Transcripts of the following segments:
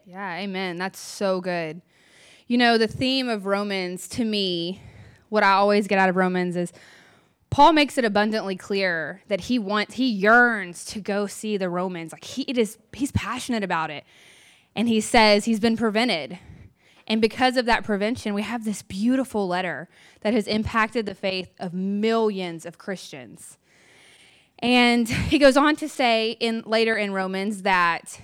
Yeah, amen. That's so good. You know, the theme of Romans, to me, what I always get out of Romans is Paul makes it abundantly clear that he yearns to go see the Romans. Like he's passionate about it. And he says he's been prevented. And because of that prevention, we have this beautiful letter that has impacted the faith of millions of Christians. And he goes on to say later in Romans that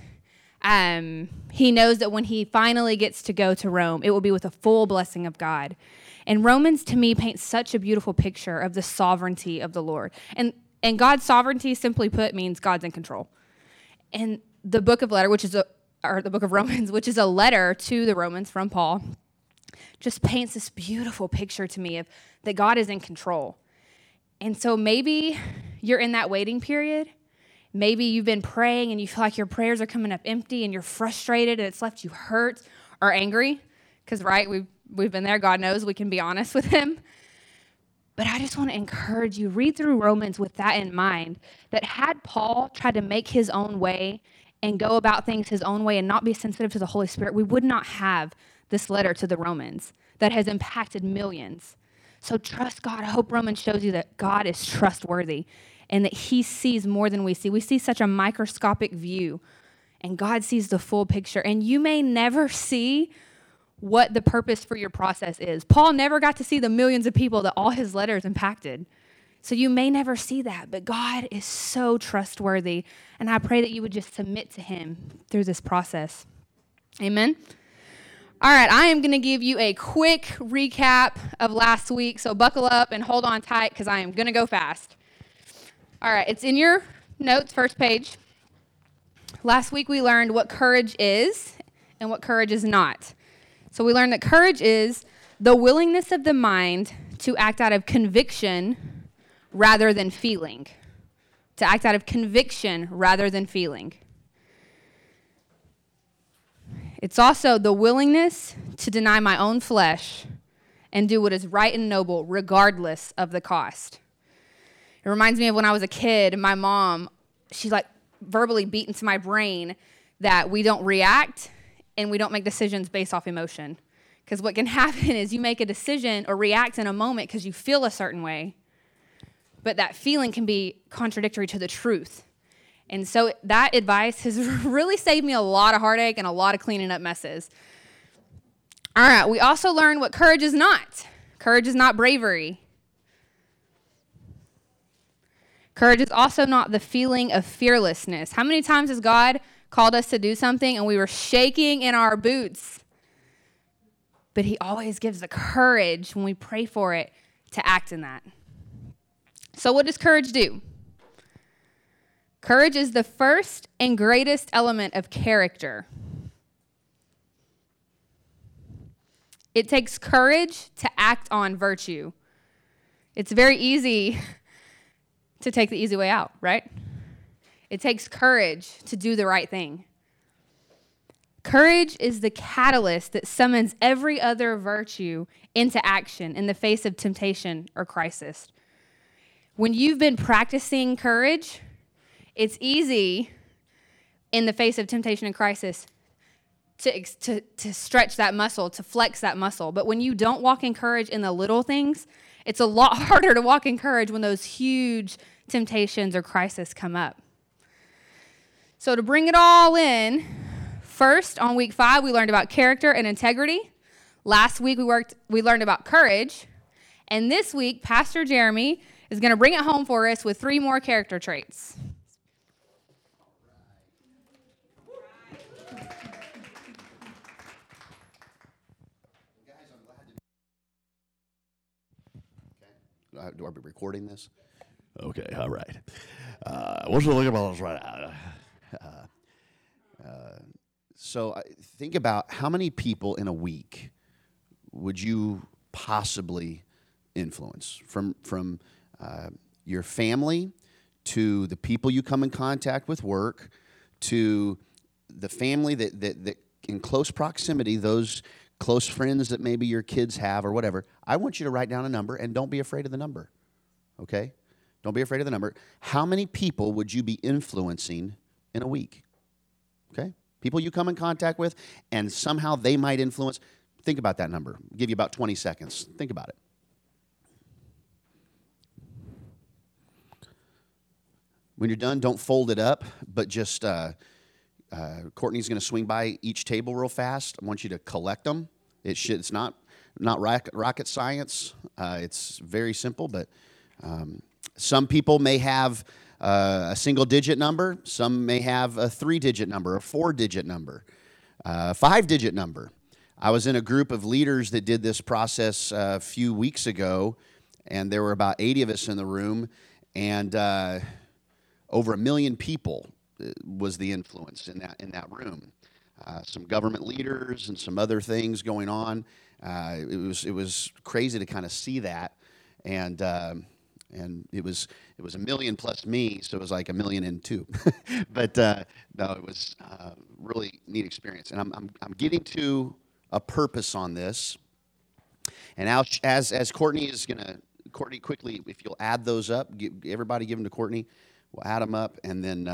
he knows that when he finally gets to go to Rome, it will be with a full blessing of God. And Romans, to me, paints such a beautiful picture of the sovereignty of the Lord. And God's sovereignty, simply put, means God's in control. And the book of Romans, which is a letter to the Romans from Paul, just paints this beautiful picture to me of that God is in control. And so maybe you're in that waiting period. Maybe you've been praying and you feel like your prayers are coming up empty and you're frustrated and it's left you hurt or angry. Because, right, we've been there. God knows we can be honest with him. But I just want to encourage you, read through Romans with that in mind, that had Paul tried to make his own way and go about things his own way and not be sensitive to the Holy Spirit, we would not have this letter to the Romans that has impacted millions. So trust God. I hope Romans shows you that God is trustworthy and that he sees more than we see. We see such a microscopic view, and God sees the full picture. And you may never see what the purpose for your process is. Paul never got to see the millions of people that all his letters impacted. So you may never see that, but God is so trustworthy, and I pray that you would just submit to him through this process. Amen? All right, I am going to give you a quick recap of last week, so buckle up and hold on tight because I am going to go fast. All right, it's in your notes, first page. Last week we learned what courage is and what courage is not. So we learned that courage is the willingness of the mind to act out of conviction rather than feeling. To act out of conviction rather than feeling. It's also the willingness to deny my own flesh and do what is right and noble regardless of the cost. It reminds me of when I was a kid, my mom, she verbally beat into my brain that we don't react and we don't make decisions based off emotion. Because what can happen is you make a decision or react in a moment because you feel a certain way, but that feeling can be contradictory to the truth. And so that advice has really saved me a lot of heartache and a lot of cleaning up messes. All right, we also learned what courage is not. Courage is not bravery. Courage is also not the feeling of fearlessness. How many times has God called us to do something and we were shaking in our boots? But he always gives the courage when we pray for it to act in that. So what does courage do? Courage is the first and greatest element of character. It takes courage to act on virtue. It's very easy to take the easy way out, right? It takes courage to do the right thing. Courage is the catalyst that summons every other virtue into action in the face of temptation or crisis. When you've been practicing courage, it's easy in the face of temptation and crisis to stretch that muscle, to flex that muscle. But when you don't walk in courage in the little things, it's a lot harder to walk in courage when those huge temptations or crises come up. So to bring it all in, first on week 5, we learned about character and integrity. Last week we learned about courage. And this week, Pastor Jeremy is going to bring it home for us with 3 more character traits. Do I be recording this? Okay, all right. What's the look about this right now? So think about how many people in a week would you possibly influence from your family to the people you come in contact with work to the family that in close proximity, those close friends that maybe your kids have or whatever. I want you to write down a number and don't be afraid of the number, okay? Don't be afraid of the number. How many people would you be influencing in a week, okay? people you come in contact with, and somehow they might influence. Think about that number. I'll give you about 20 seconds. Think about it. When you're done, don't fold it up, but just Courtney's going to swing by each table real fast. I want you to collect them. It's not rocket science. It's very simple, but some people may have a single-digit number. Some may have a 3-digit number, a 4-digit number, a 5-digit number. I was in a group of leaders that did this process a few weeks ago, and there were about 80 of us in the room, and over 1 million people was the influence in that room. Some government leaders and some other things going on. It was crazy to kind of see that, and it was 1 million plus me, so it was like 1 million and two. But no, it was really neat experience, and I'm getting to a purpose on this. And now, as Courtney is gonna, Courtney, quickly, if you'll add those up, everybody give them to Courtney. We'll add them up, and then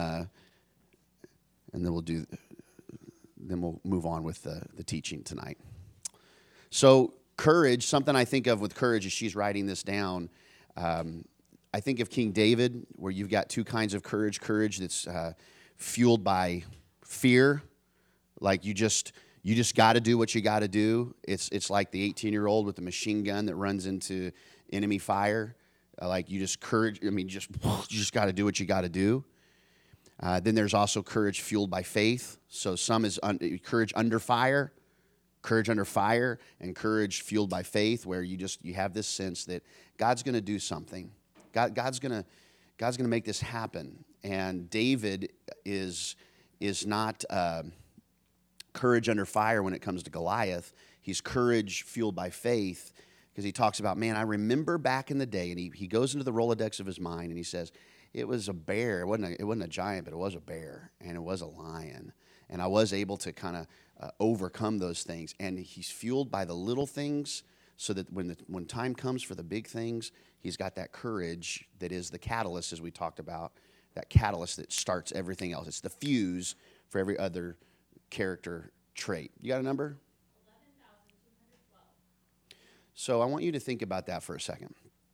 we'll move on with the teaching tonight. So courage, something I think of with courage as she's writing this down. I think of King David, where you've got two kinds of courage. Courage that's fueled by fear, like you just got to do what you got to do. It's like the 18-year-old with the machine gun that runs into enemy fire. Like you just got to do what you got to do. Then there's also courage fueled by faith. So some is courage under fire, and courage fueled by faith, where you have this sense that God's going to do something. God's going to make this happen. And David is not courage under fire when it comes to Goliath. He's courage fueled by faith, because he talks about, man, I remember back in the day, and he goes into the Rolodex of his mind, and he says, it was a bear. It wasn't a giant, but it was a bear, and it was a lion. And I was able to kind of overcome those things. And he's fueled by the little things, so that when time comes for the big things, he's got that courage that is the catalyst, as we talked about, that catalyst that starts everything else. It's the fuse for every other character trait. You got a number? 11,212. So I want you to think about that for a second.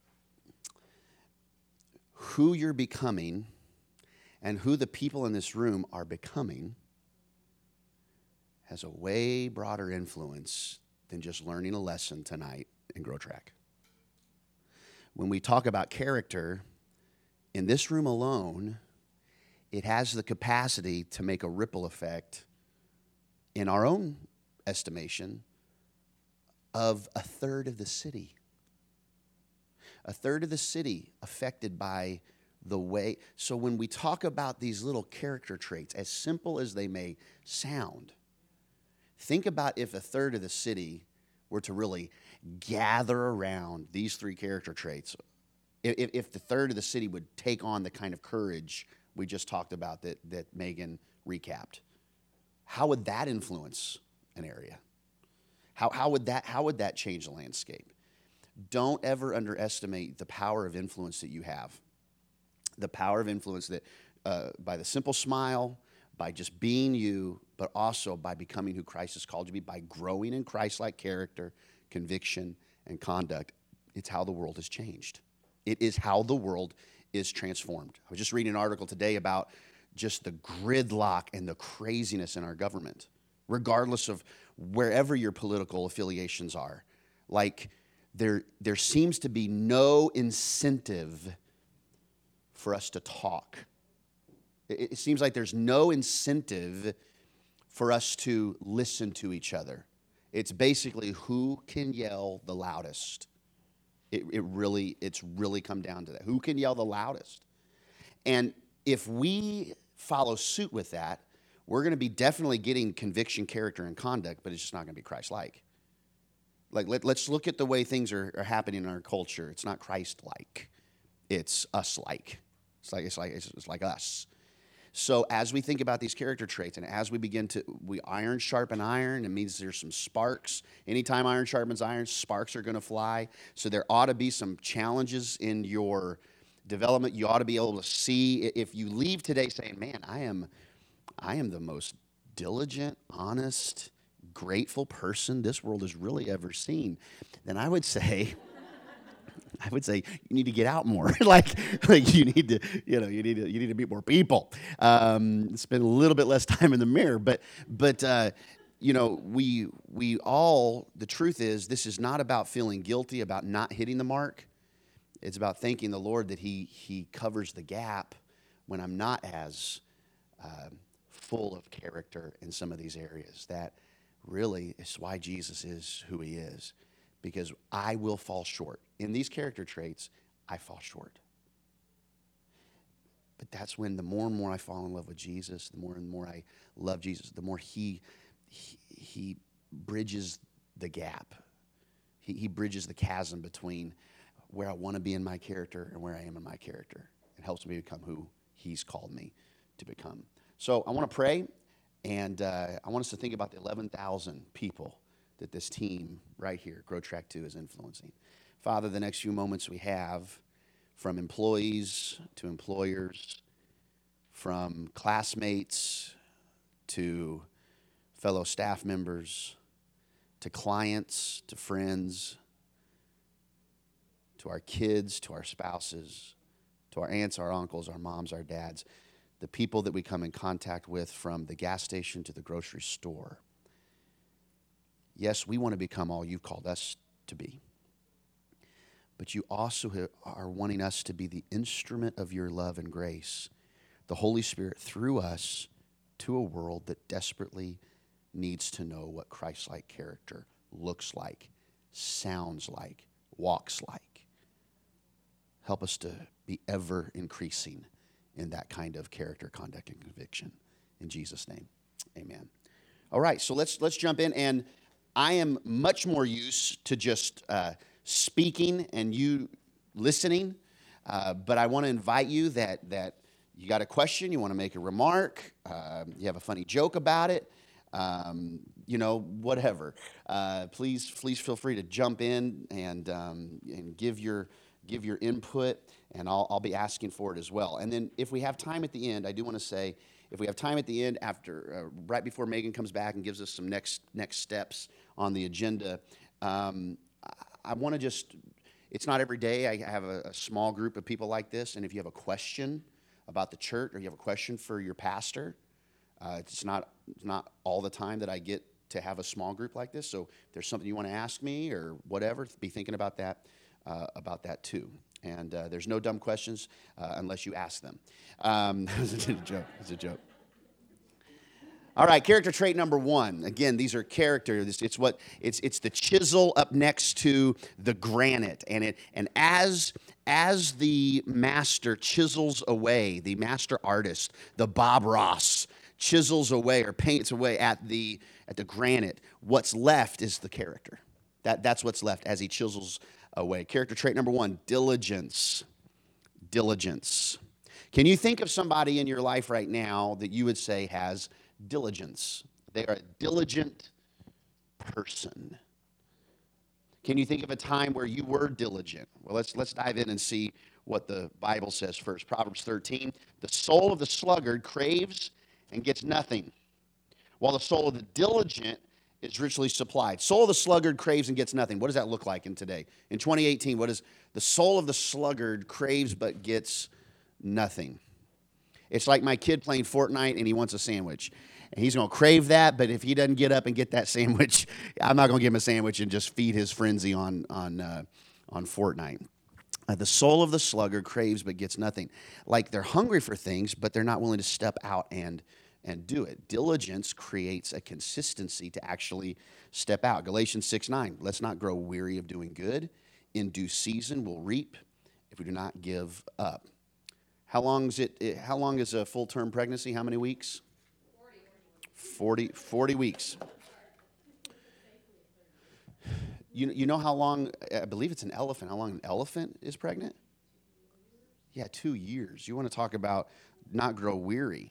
Who you're becoming and who the people in this room are becoming has a way broader influence than just learning a lesson tonight in Grow Track. When we talk about character, in this room alone, it has the capacity to make a ripple effect in our own estimation of a third of the city. A third of the city affected by the way. So when we talk about these little character traits, as simple as they may sound, think about if a third of the city were to really gather around these three character traits. If the third of the city would take on the kind of courage we just talked about that Megan recapped, how would that influence an area? How would that change the landscape? Don't ever underestimate the power of influence that you have. The power of influence that by the simple smile, by just being you, but also by becoming who Christ has called you to be, by growing in Christ-like character, conviction, and conduct. It's how the world has changed. It is how the world is transformed. I was just reading an article today about just the gridlock and the craziness in our government, regardless of wherever your political affiliations are. Like, there seems to be no incentive for us to talk. It seems like there's no incentive for us to listen to each other. It's basically who can yell the loudest. It's really come down to that. Who can yell the loudest? And if we follow suit with that, we're going to be definitely getting conviction, character, and conduct, but it's just not going to be Christ-like. Like, let's look at the way things are happening in our culture. It's not Christ-like. It's us-like. It's like us. So as we think about these character traits, and as we iron sharpen iron, it means there's some sparks. Anytime iron sharpens iron, sparks are going to fly. So there ought to be some challenges in your development. You ought to be able to see, if you leave today saying, man, I am the most diligent, honest, grateful person this world has really ever seen, then I would say you need to get out more. like you need to, you need to meet more people. Spend a little bit less time in the mirror. But we all, the truth is, this is not about feeling guilty about not hitting the mark. It's about thanking the Lord that He covers the gap when I'm not as full of character in some of these areas. That really is why Jesus is who He is, because I will fall short. In these character traits, I fall short. But that's when the more and more I fall in love with Jesus, the more and more I love Jesus, the more He bridges the gap. He bridges the chasm between where I want to be in my character and where I am in my character. It helps me become who He's called me to become. So I want to pray, and I want us to think about the 11,000 people that this team right here, Grow Track 2, is influencing. Father, the next few moments we have, from employees to employers, from classmates to fellow staff members, to clients, to friends, to our kids, to our spouses, to our aunts, our uncles, our moms, our dads, the people that we come in contact with from the gas station to the grocery store. Yes, we want to become all you've called us to be. But you also are wanting us to be the instrument of your love and grace, the Holy Spirit through us to a world that desperately needs to know what Christ-like character looks like, sounds like, walks like. Help us to be ever increasing in that kind of character, conduct, and conviction. In Jesus' name, amen. All right, so let's jump in. And I am much more used to just speaking and you listening, but I want to invite you that you got a question, you want to make a remark, you have a funny joke about it, whatever. Please feel free to jump in and give your input, and I'll be asking for it as well. And then if we have time at the end, I do want to say, if we have time at the end after, right before Megan comes back and gives us some next steps on the agenda, I want to just, it's not every day I have a small group of people like this, and if you have a question about the church or you have a question for your pastor, it's not all the time that I get to have a small group like this. So if there's something you want to ask me or whatever, be thinking about that too. And there's no dumb questions unless you ask them. It's a joke. It's a joke. All right, character trait number 1. Again, these are characters. It's the chisel up next to the granite, and as the master chisels away, the master artist, the Bob Ross, chisels away or paints away at the granite, what's left is the character. That's what's left as he chisels away. Character trait number 1: diligence. Diligence. Can you think of somebody in your life right now that you would say has diligence? They are a diligent person. Can you think of a time where you were diligent? Well, let's dive in and see what the Bible says first. Proverbs 13, the soul of the sluggard craves and gets nothing, while the soul of the diligent is richly supplied. Soul of the sluggard craves and gets nothing. What does that look like in today? In 2018, what is the soul of the sluggard craves but gets nothing? It's like my kid playing Fortnite and he wants a sandwich. And he's going to crave that, but if he doesn't get up and get that sandwich, I'm not going to give him a sandwich and just feed his frenzy on Fortnite. The soul of the sluggard craves but gets nothing. Like they're hungry for things, but they're not willing to step out and do it. Diligence creates a consistency to actually step out. Galatians 6:9, let's not grow weary of doing good. In due season we'll reap if we do not give up. How long is a full-term pregnancy? How many weeks? 40 weeks. You know how long, I believe it's an elephant, how long an elephant is pregnant? Yeah, 2 years. You want to talk about not grow weary.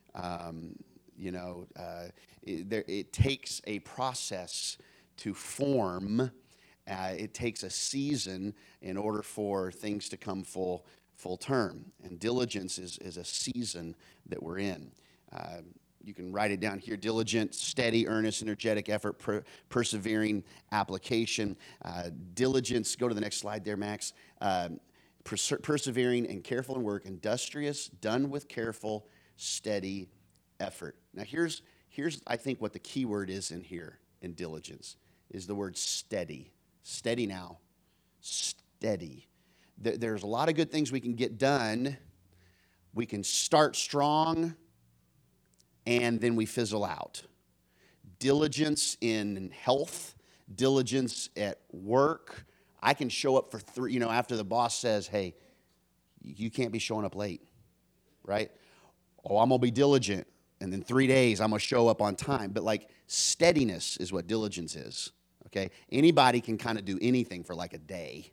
It takes a process to form. It takes a season in order for things to come full term. And diligence is a season that we're in. You can write it down here: diligent, steady, earnest, energetic effort, persevering application. Diligence, go to the next slide there, Max. Persevering and careful in work, industrious, done with careful, steady effort. Now here's I think what the key word is in here in diligence is the word steady. Steady now. Steady. There's a lot of good things we can get done. We can start strong, and then we fizzle out. Diligence in health, diligence at work. I can show up for 3, after the boss says, hey, you can't be showing up late, right? Oh, I'm going to be diligent, and then 3 days I'm going to show up on time. But like steadiness is what diligence is, okay? Anybody can kind of do anything for like a day.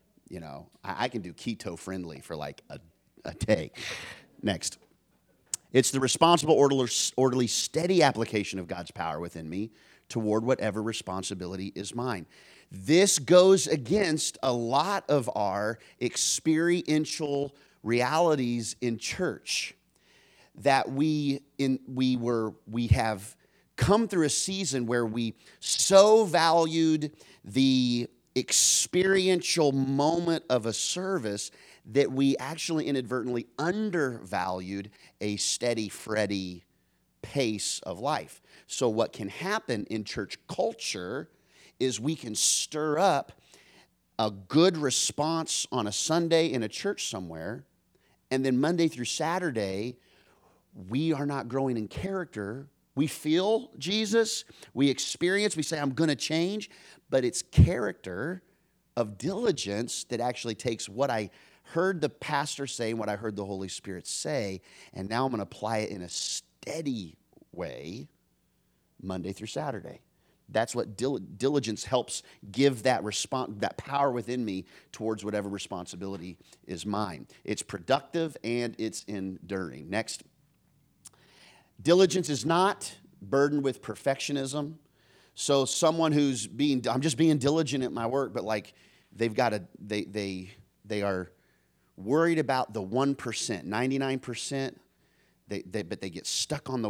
I can do keto friendly for like a day. Next. It's the responsible, orderly, steady application of God's power within me toward whatever responsibility is mine. This goes against a lot of our experiential realities in church, that we have come through a season where we so valued the experiential moment of a service that we actually inadvertently undervalued a steady, Freddy pace of life. So what can happen in church culture is we can stir up a good response on a Sunday in a church somewhere, and then Monday through Saturday, we are not growing in character. We feel Jesus, we experience, we say, I'm going to change, but it's character of diligence that actually takes what I heard the pastor say and what I heard the Holy Spirit say, and now I'm going to apply it in a steady way Monday through Saturday. That's what diligence helps give that that power within me towards whatever responsibility is mine. It's productive and it's enduring. Next. Diligence is not burdened with perfectionism. So someone who's I'm just being diligent at my work, but like they've got they are worried about the 1%, 99%, but they get stuck on the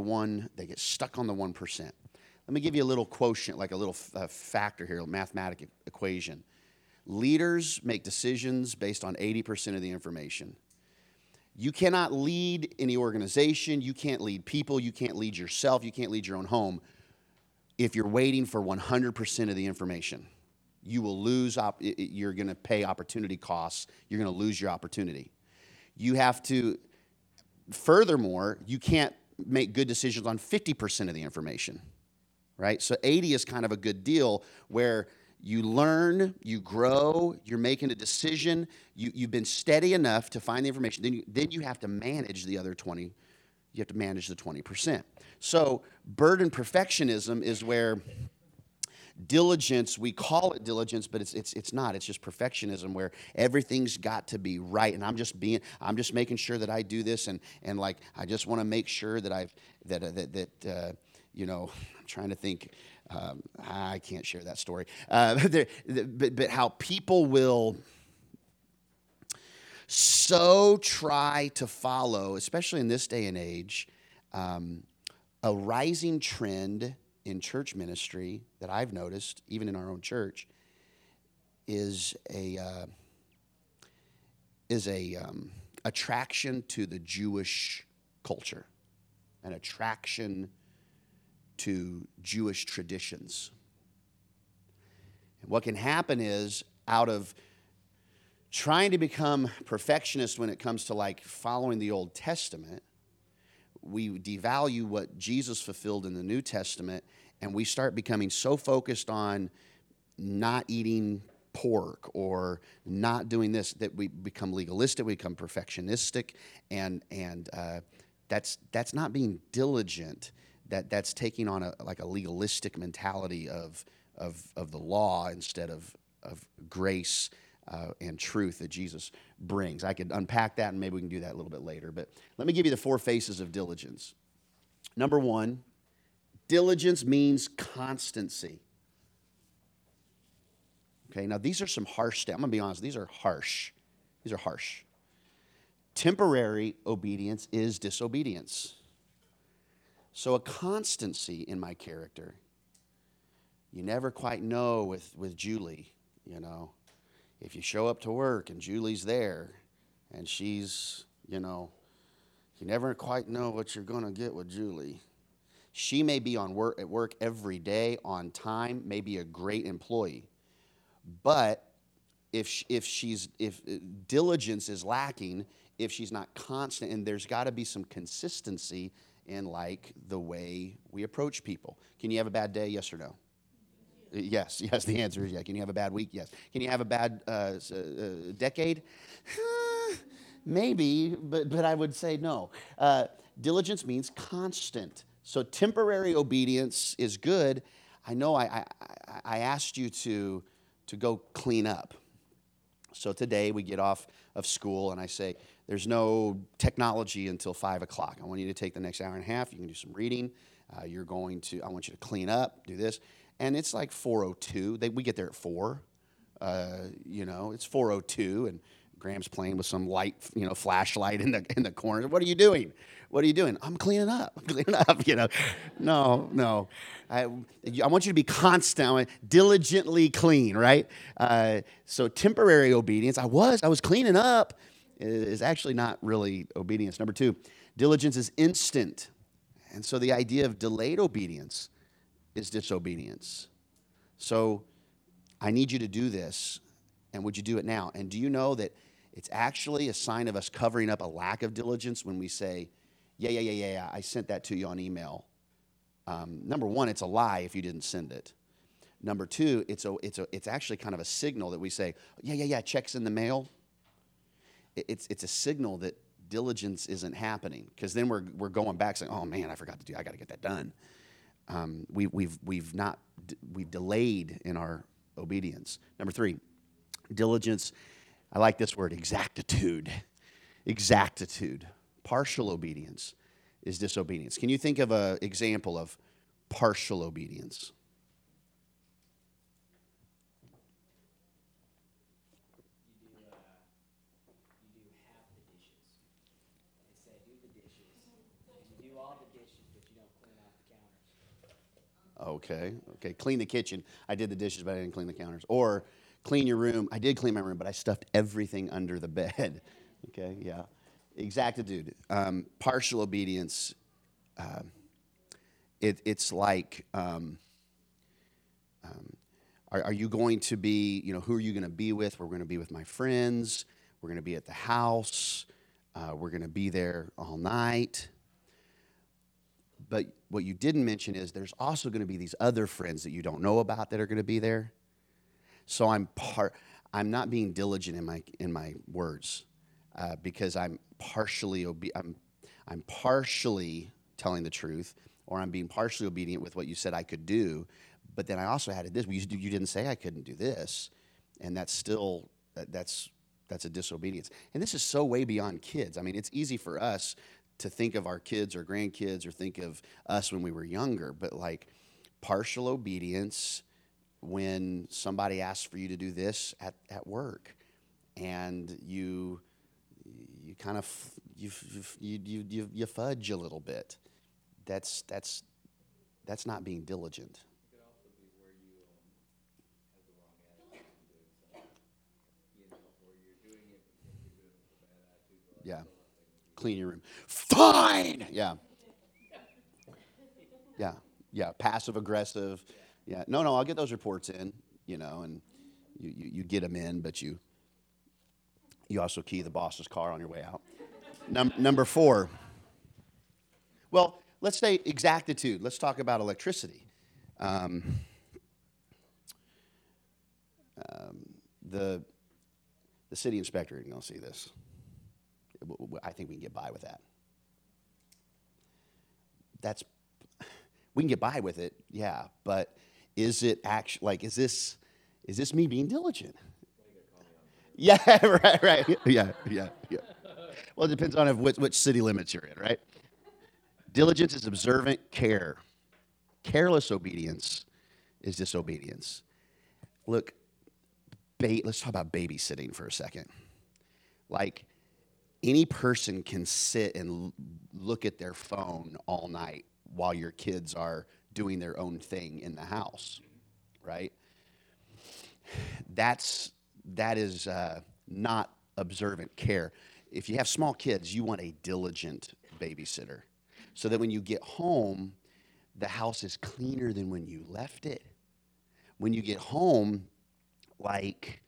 1%. Let me give you a little quotient, like a little factor here, a mathematical equation. Leaders make decisions based on 80% of the information. You cannot lead any organization, you can't lead people, you can't lead yourself, you can't lead your own home if you're waiting for 100% of the information. You will lose, you're going to pay opportunity costs, you're going to lose your opportunity. You have to, furthermore, you can't make good decisions on 50% of the information, right? So 80 is kind of a good deal where you learn, you grow, you're making a decision, you've been steady enough to find the information, then you have to manage the other 20, you have to manage the 20%. So burden perfectionism is where diligence, we call it diligence, but it's not. It's just perfectionism where everything's got to be right, and I'm just making sure that I do this, and like I just want to make sure that I'm trying to think. I can't share that story, but how people will so try to follow, especially in this day and age, a rising trend in church ministry that I've noticed, even in our own church, is a attraction to the Jewish culture, an attraction to Jewish traditions. And what can happen is, out of trying to become perfectionist when it comes to like following the Old Testament, we devalue what Jesus fulfilled in the New Testament, and we start becoming so focused on not eating pork or not doing this that we become legalistic, we become perfectionistic, and that's not being diligent. That's taking on a legalistic mentality of the law instead of grace and truth that Jesus brings. I could unpack that, and maybe we can do that a little bit later. But let me give you the 4 faces of diligence. Number 1, diligence means constancy. Okay, now these are some harsh I'm going to be honest, these are harsh. These are harsh. Temporary obedience is disobedience. So a constancy in my character. You never quite know with Julie, you know. If you show up to work and Julie's there and she's, you know, you never quite know what you're going to get with Julie. She may be at work every day on time, may be a great employee. But if diligence is lacking, if she's not constant, and there's got to be some consistency in like the way we approach people. Can you have a bad day? Yes or no? Yes. The answer is yes. Can you have a bad week? Yes. Can you have a bad decade? Maybe, but I would say no. Diligence means constant. So temporary obedience is good. I know I asked you to go clean up. So today we get off of school and I say, there's no technology until 5 o'clock. I want you to take the next hour and a half. You can do some reading. I want you to clean up, do this. And it's like 4:02. We get there at 4. It's 4:02 and Graham's playing with some light, flashlight in the corner. What are you doing? What are you doing? I'm cleaning up. No. I want you to be constant, diligently clean, right? So temporary obedience. I was cleaning up is actually not really obedience. Number 2, diligence is instant. And so the idea of delayed obedience is disobedience. So I need you to do this, and would you do it now? And do you know that it's actually a sign of us covering up a lack of diligence when we say, yeah, I sent that to you on email. Number 1, it's a lie if you didn't send it. Number 2, it's actually kind of a signal that we say, yeah, check's in the mail. It's a signal that diligence isn't happening, because then we're going back saying, oh man, I forgot to I got to get that done. We've delayed in our obedience. Number 3, diligence. I like this word, exactitude. Exactitude. Partial obedience is disobedience. Can you think of an example of partial obedience? You do half the dishes. They say do the dishes. And you do all the dishes, but you don't clean off the counters. Okay. Clean the kitchen. I did the dishes, but I didn't clean the counters. Or clean your room. I did clean my room, but I stuffed everything under the bed. Okay, yeah. Exactitude. Partial obedience. It's like, are you going to be, who are you going to be with? We're going to be with my friends. We're going to be at the house. We're going to be there all night. But what you didn't mention is there's also going to be these other friends that you don't know about that are going to be there. So I'm not being diligent in my words because I'm partially I'm partially telling the truth, or I'm being partially obedient with what you said I could do. But then I also added this. Well, you didn't say I couldn't do this, and that's still that's a disobedience. And this is so way beyond kids. I mean, it's easy for us to think of our kids or grandkids or think of us when we were younger, but like partial obedience when somebody asks for you to do this at work, and you kind of you fudge a little bit. That's not being diligent. It could also be where you have the wrong attitude in doing something. Where you're doing it because you're doing it with a bad attitude. Yeah. Clean your room. Fine. Yeah. Yeah. Passive aggressive. Yeah. No. I'll get those reports in. And you get them in, but you also key the boss's car on your way out. Number 4. Well, let's say exactitude. Let's talk about electricity. The city inspector isn't going to see this. I think we can get by with that. We can get by with it, yeah. But is it actually is this me being diligent? Yeah, right. Yeah. Well, it depends on which city limits you're in, right? Diligence is observant care. Careless obedience is disobedience. Look, let's talk about babysitting for a second. Like, any person can sit and look at their phone all night while your kids are doing their own thing in the house, right? That is not observant care. If you have small kids, you want a diligent babysitter so that when you get home, the house is cleaner than when you left it. When you get home, like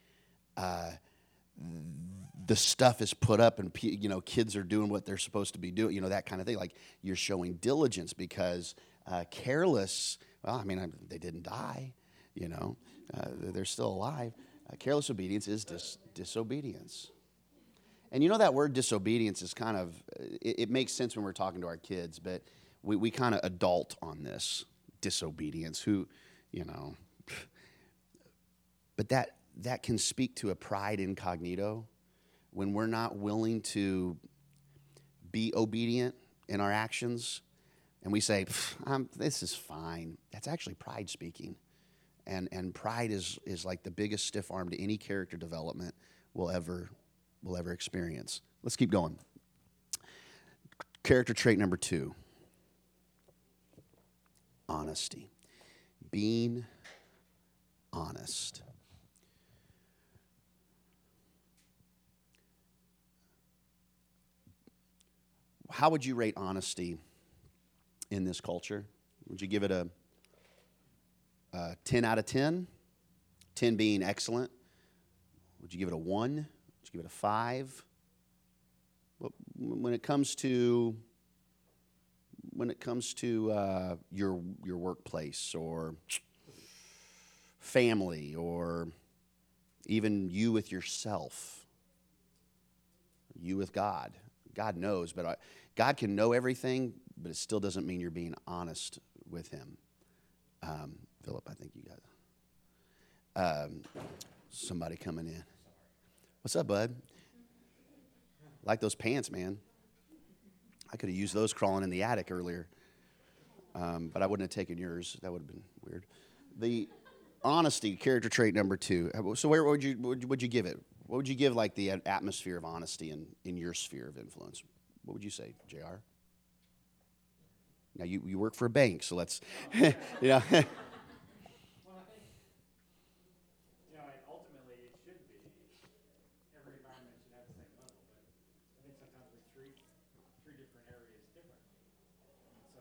the stuff is put up and kids are doing what they're supposed to be doing, that kind of thing. Like you're showing diligence because careless, well, I mean, they didn't die, they're still alive. Careless obedience is disobedience. And that word disobedience is kind of, it makes sense when we're talking to our kids, but we kind of adult on this disobedience, but that can speak to a pride incognito when we're not willing to be obedient in our actions and we say, this is fine. That's actually pride speaking. And pride is like the biggest stiff arm to any character development we'll ever experience. Let's keep going. Character trait number 2. Honesty. Being honest. How would you rate honesty in this culture? Would you give it a 10 out of 10? 10 being excellent. Would you give it a 1? Would you give it a 5? When it comes to your workplace or family or even you with yourself, you with God. God knows, but God can know everything, but it still doesn't mean you're being honest with him. Philip, I think you got somebody coming in. What's up, bud? Like those pants, man. I could have used those crawling in the attic earlier, but I wouldn't have taken yours. That would have been weird. The honesty, character trait number 2. So where would you give it? What would you give like the atmosphere of honesty in your sphere of influence? What would you say, JR? Now you work for a bank, so let's, Well, I think, ultimately it should be, every environment should have the same level, but I think sometimes we treat different areas differently. And so,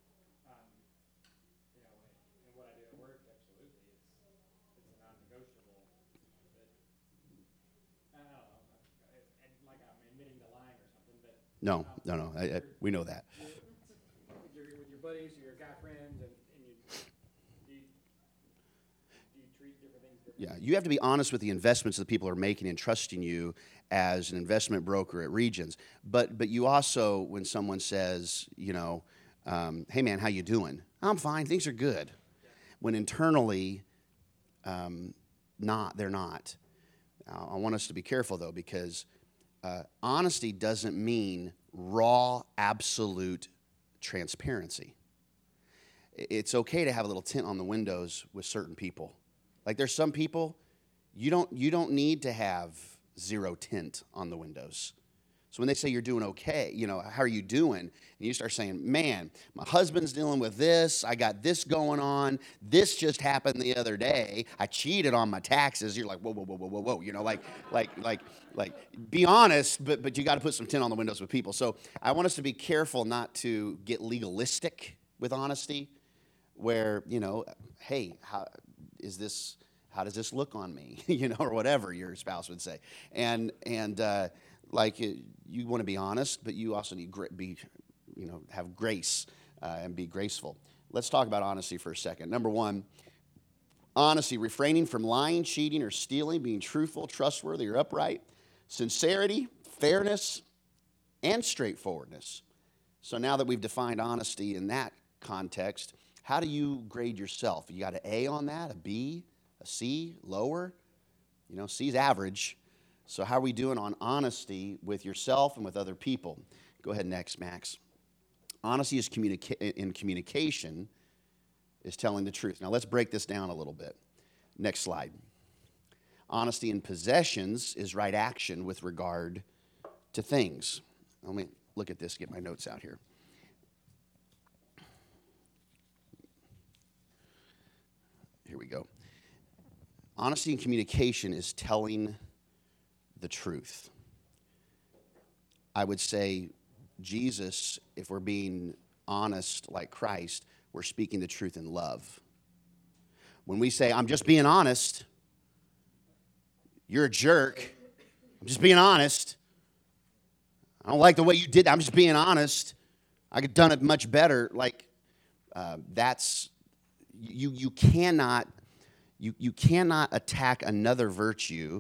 in what I do at work, absolutely, it's a non-negotiable. But I don't know, like I'm admitting to lying or something, but No. We know that. with your buddies or your guy friends, and you treat different things differently. Yeah, you have to be honest with the investments that people are making and trusting you as an investment broker at Regions. But you also, when someone says, hey man, how you doing? I'm fine, things are good. When internally, they're not. I want us to be careful though, because honesty doesn't mean raw, absolute transparency. It's okay to have a little tint on the windows with certain people. Like there's some people, you don't need to have 0 tint on the windows. So when they say you're doing okay, how are you doing? And you start saying, man, my husband's dealing with this. I got this going on. This just happened the other day. I cheated on my taxes. You're like, whoa. Like, be honest, but you got to put some tint on the windows with people. So I want us to be careful not to get legalistic with honesty, where, hey, how does this look on me? Or whatever your spouse would say. And you want to be honest, but you also need have grace and be graceful. Let's talk about honesty for a second. Number 1, honesty, refraining from lying, cheating, or stealing, being truthful, trustworthy, or upright. Sincerity, fairness, and straightforwardness. So now that we've defined honesty in that context, how do you grade yourself? You got an A on that, a B, a C, lower? C's average. So how are we doing on honesty with yourself and with other people? Go ahead next, Max. Honesty is in communication is telling the truth. Now let's break this down a little bit. Next slide. Honesty in possessions is right action with regard to things. Let me look at this, get my notes out here. Honesty in communication is telling the truth. I would say Jesus, if we're being honest like Christ, we're speaking the truth in love. When we say, I'm just being honest, you're a jerk. I'm just being honest. I don't like the way you did that. I'm just being honest. I could have done it much better. Like, that's, you cannot attack another virtue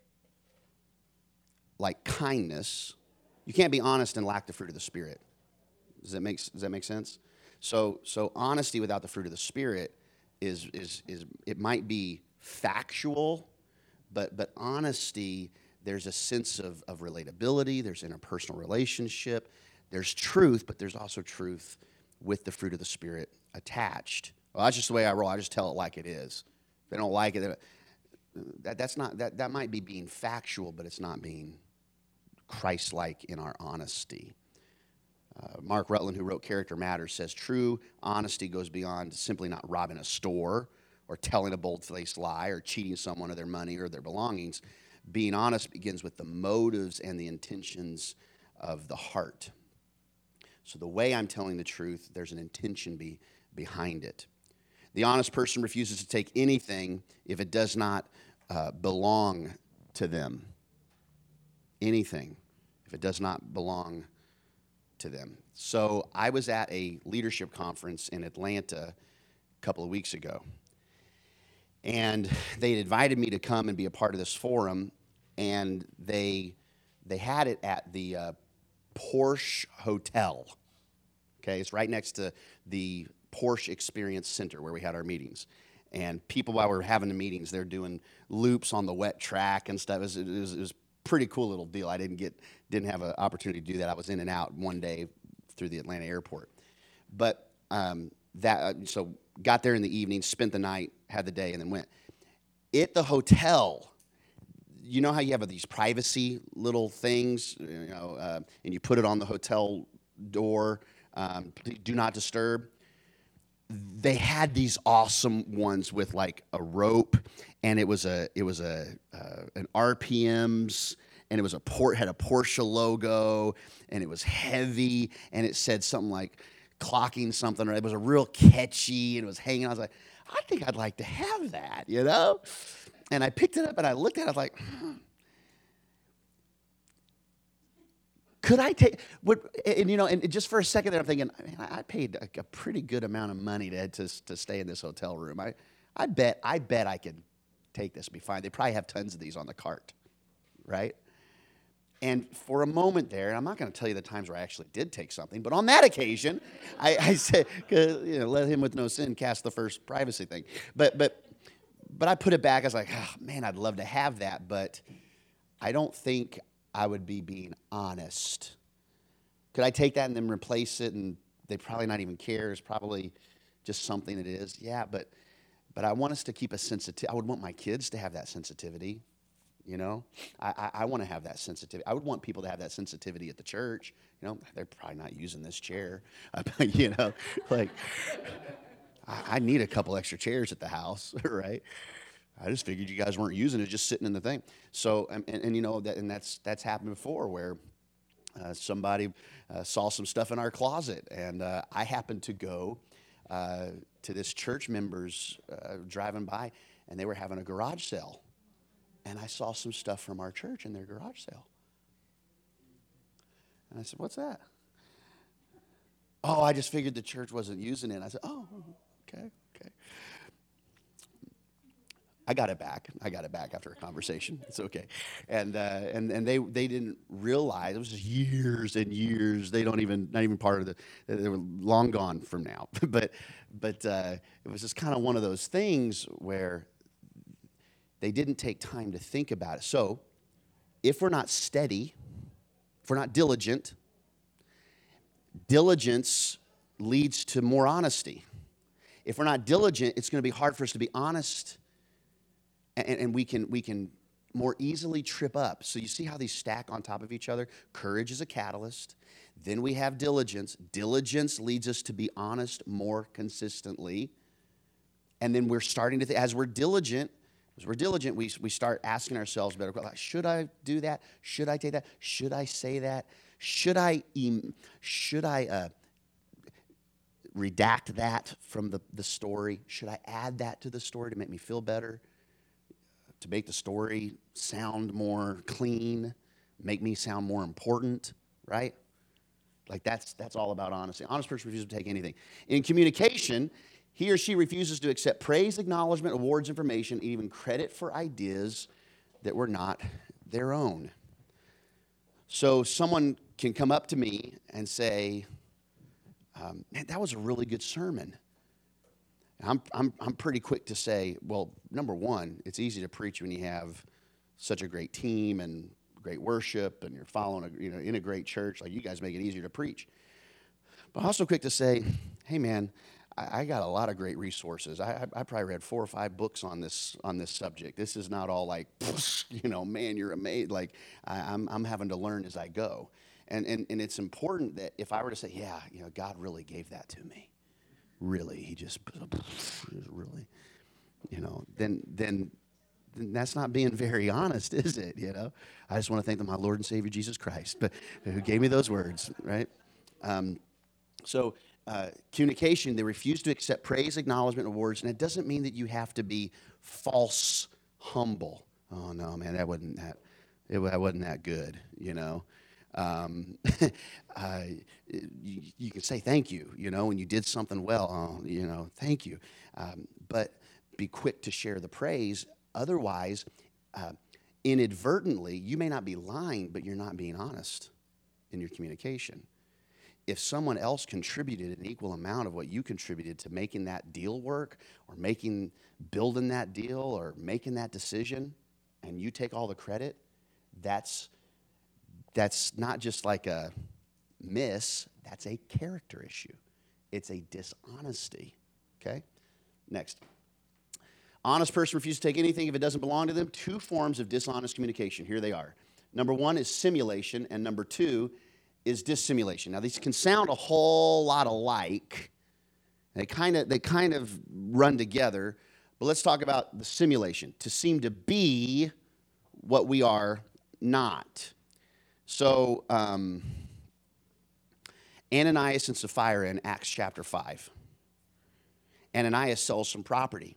like kindness. You can't be honest and lack the fruit of the Spirit. Does that make sense? So honesty without the fruit of the Spirit is it might be factual, but honesty, there's a sense of relatability, there's interpersonal relationship, there's truth, but there's also truth with the fruit of the Spirit attached. Well, that's just the way I roll. I just tell it like it is. If they don't like it, that might be being factual, but it's not being Christ-like in our honesty. Mark Rutland, who wrote Character Matters, says true honesty goes beyond simply not robbing a store or telling a bold-faced lie or cheating someone of their money or their belongings. Being honest begins with the motives and the intentions of the heart. So the way I'm telling the truth, there's an intention behind it. The honest person refuses to take anything if it does not belong to them. Anything if it does not belong to them. So I was at a leadership conference in Atlanta a couple of weeks ago. And they had invited me to come and be a part of this forum. And they had it at the Porsche Hotel. Okay, it's right next to the Porsche Experience Center where we had our meetings. And people, while we were having the meetings, they're doing loops on the wet track and stuff. It was pretty cool little deal. I didn't have an opportunity to do that. I was in and out one day through the Atlanta airport. But so got there in the evening, spent the night, had the day, and then went. At the hotel, you know how you have these privacy little things, and you put it on the hotel door, do not disturb. They had these awesome ones with like a rope, and it was an RPMs, and it was had a Porsche logo, and it was heavy, and it said something like clocking something, or it was a real catchy, and it was hanging. I was like, I think I'd like to have that, And I picked it up and I looked at it. I was like, could I take and just for a second there, I'm thinking, I paid a pretty good amount of money to stay in this hotel room. I bet I could take this and be fine. They probably have tons of these on the cart, right? And for a moment there, and I'm not going to tell you the times where I actually did take something, but on that occasion, I said, let him with no sin cast the first privacy thing. But I put it back. I was like, oh, man, I'd love to have that, but I don't think I would be being honest. Could I take that and then replace it, and they probably not even care? It's probably just something it is. Yeah, but I want us to keep a sensitivity. I would want my kids to have that sensitivity. I want to have that sensitivity. I would want people to have that sensitivity at the church. They're probably not using this chair. Like I need a couple extra chairs at the house, right? I just figured you guys weren't using it, just sitting in the thing. So, that's happened before where somebody saw some stuff in our closet, and I happened to go to this church members driving by, and they were having a garage sale. And I saw some stuff from our church in their garage sale. And I said, what's that? Oh, I just figured the church wasn't using it. I said, oh, okay. I got it back after a conversation. It's okay. And they didn't realize, it was just years and years. They not even part of they were long gone from now. but it was just kind of one of those things where they didn't take time to think about it. So if we're not steady, if we're not diligent, diligence leads to more honesty. If we're not diligent, it's going to be hard for us to be honest, and we can more easily trip up. So you see how these stack on top of each other? Courage is a catalyst. Then we have diligence. Diligence leads us to be honest more consistently. And then we're starting to, as we're diligent, As we're diligent, we start asking ourselves better questions. Like, should I do that? Should I take that? Should I say that? Should I redact that from the story? Should I add that to the story to make me feel better? To make the story sound more clean, make me sound more important, right? Like that's all about honesty. Honest person refuses to take anything. In communication, he or she refuses to accept praise, acknowledgement, awards, information, and even credit for ideas that were not their own. So someone can come up to me and say, man, that was a really good sermon. I'm pretty quick to say, well, number one, it's easy to preach when you have such a great team and great worship, and you're following in a great church. Like, you guys make it easier to preach. But I'm also quick to say, hey, man, I got a lot of great resources. I probably read 4 or 5 books on this subject. This is not all like, man, you're amazing. Like, I'm having to learn as I go. And it's important that if I were to say, yeah, God really gave that to me. Really, he just really, then that's not being very honest, is it? I just want to thank my Lord and Savior Jesus Christ, but who gave me those words, right? So communication, they refuse to accept praise, acknowledgement, awards, and it doesn't mean that you have to be false humble. Oh no, man, that wasn't that good, you can say thank you, when you did something well, thank you. But be quick to share the praise. Otherwise, inadvertently, you may not be lying, but you're not being honest in your communication. If someone else contributed an equal amount of what you contributed to making that deal work, or building that deal, or making that decision, and you take all the credit, that's not just like a miss, that's a character issue. It's a dishonesty, okay? Next. Honest person refuses to take anything if it doesn't belong to them. 2 forms of dishonest communication. Here they are. Number 1 is simulation, and number 2 is dissimulation. Now, these can sound a whole lot alike. They kind of run together, but let's talk about the simulation. To seem to be what we are not. So, Ananias and Sapphira in Acts chapter 5. Ananias sells some property.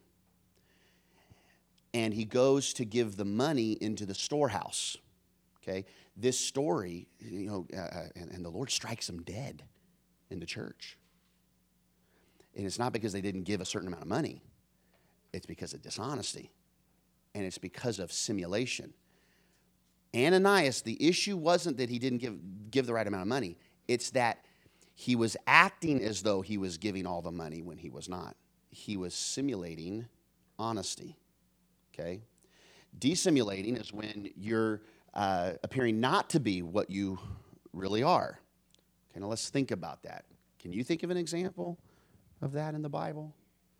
And he goes to give the money into the storehouse. Okay? This story, and the Lord strikes them dead in the church. And it's not because they didn't give a certain amount of money. It's because of dishonesty. And it's because of simulation. Ananias, the issue wasn't that he didn't give the right amount of money. It's that he was acting as though he was giving all the money when he was not. He was simulating honesty. Okay? Dissimulating is when you're appearing not to be what you really are. Okay, now let's think about that. Can you think of an example of that in the Bible?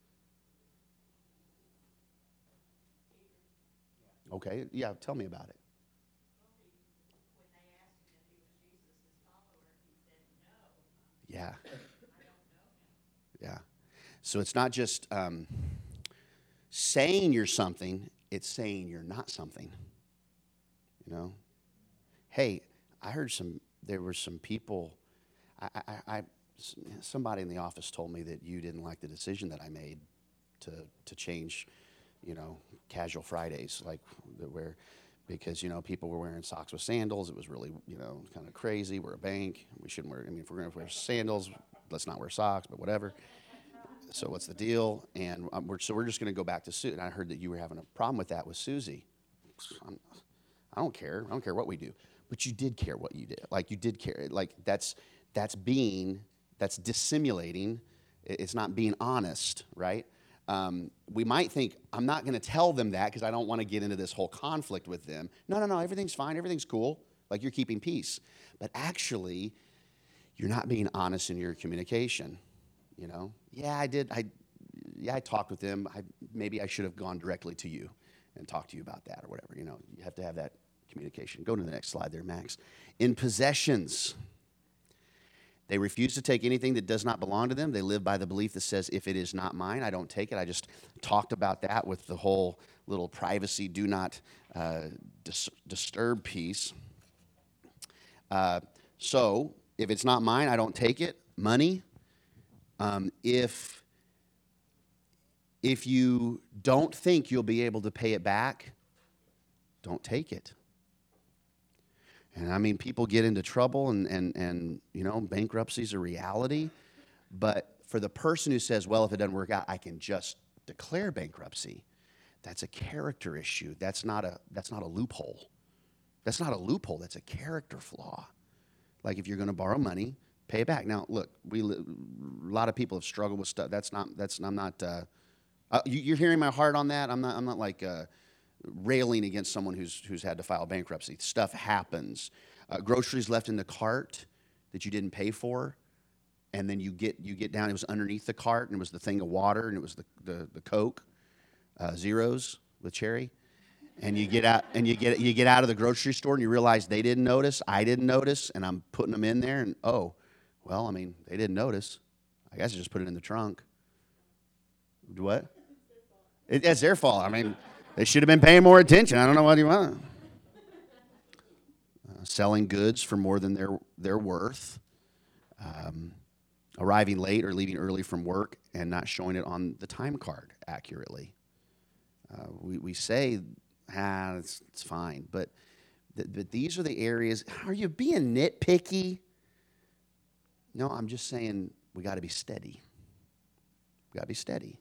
Okay, yeah, tell me about it. Yeah. Yeah. So it's not just saying you're something, it's saying you're not something. Hey, I heard there were some people, somebody in the office told me that you didn't like the decision that I made to change, casual Fridays, because, people were wearing socks with sandals. It was really, kind of crazy. We're a bank. We shouldn't wear, if we're going to wear sandals, let's not wear socks, but whatever. So what's the deal? And we're just going to go back to Susie. And I heard that you were having a problem with that with Susie. I don't care. I don't care what we do. But you did care what you did. Like, you did care. Like, that's dissimulating. It's not being honest, right? We might think, I'm not going to tell them that because I don't want to get into this whole conflict with them. No, everything's fine, everything's cool, like you're keeping peace. But actually, you're not being honest in your communication, Yeah, I did. I talked with them. Maybe I should have gone directly to you and talked to you about that or whatever. You have to have that communication. Go to the next slide there, Max. In possessions. They refuse to take anything that does not belong to them. They live by the belief that says, if it is not mine, I don't take it. I just talked about that with the whole little privacy, do not disturb piece. So if it's not mine, I don't take it. Money, if you don't think you'll be able to pay it back, don't take it. And I mean, people get into trouble and you know, bankruptcy is a reality. But for the person who says, well, if it doesn't work out, I can just declare bankruptcy, that's a character issue. That's not a loophole. That's not a loophole. That's a character flaw. Like if you're going to borrow money, pay it back. Now, look, a lot of people have struggled with stuff. I'm not. You're hearing my heart on that. I'm not like railing against someone who's had to file bankruptcy. Stuff happens. Groceries left in the cart that you didn't pay for, and then you get down. It was underneath the cart, and it was the thing of water, and it was the Coke Zeros with cherry. And you get out of the grocery store, and you realize they didn't notice, I didn't notice, and I'm putting them in there. And oh, well, I mean, they didn't notice. I guess I just put it in the trunk. What? It's their fault. I mean, they should have been paying more attention. I don't know what you want. Selling goods for more than their worth. Arriving late or leaving early from work and not showing it on the time card accurately. We say, it's fine, but these are the areas. Are you being nitpicky? No, I'm just saying we got to be steady. We got to be steady.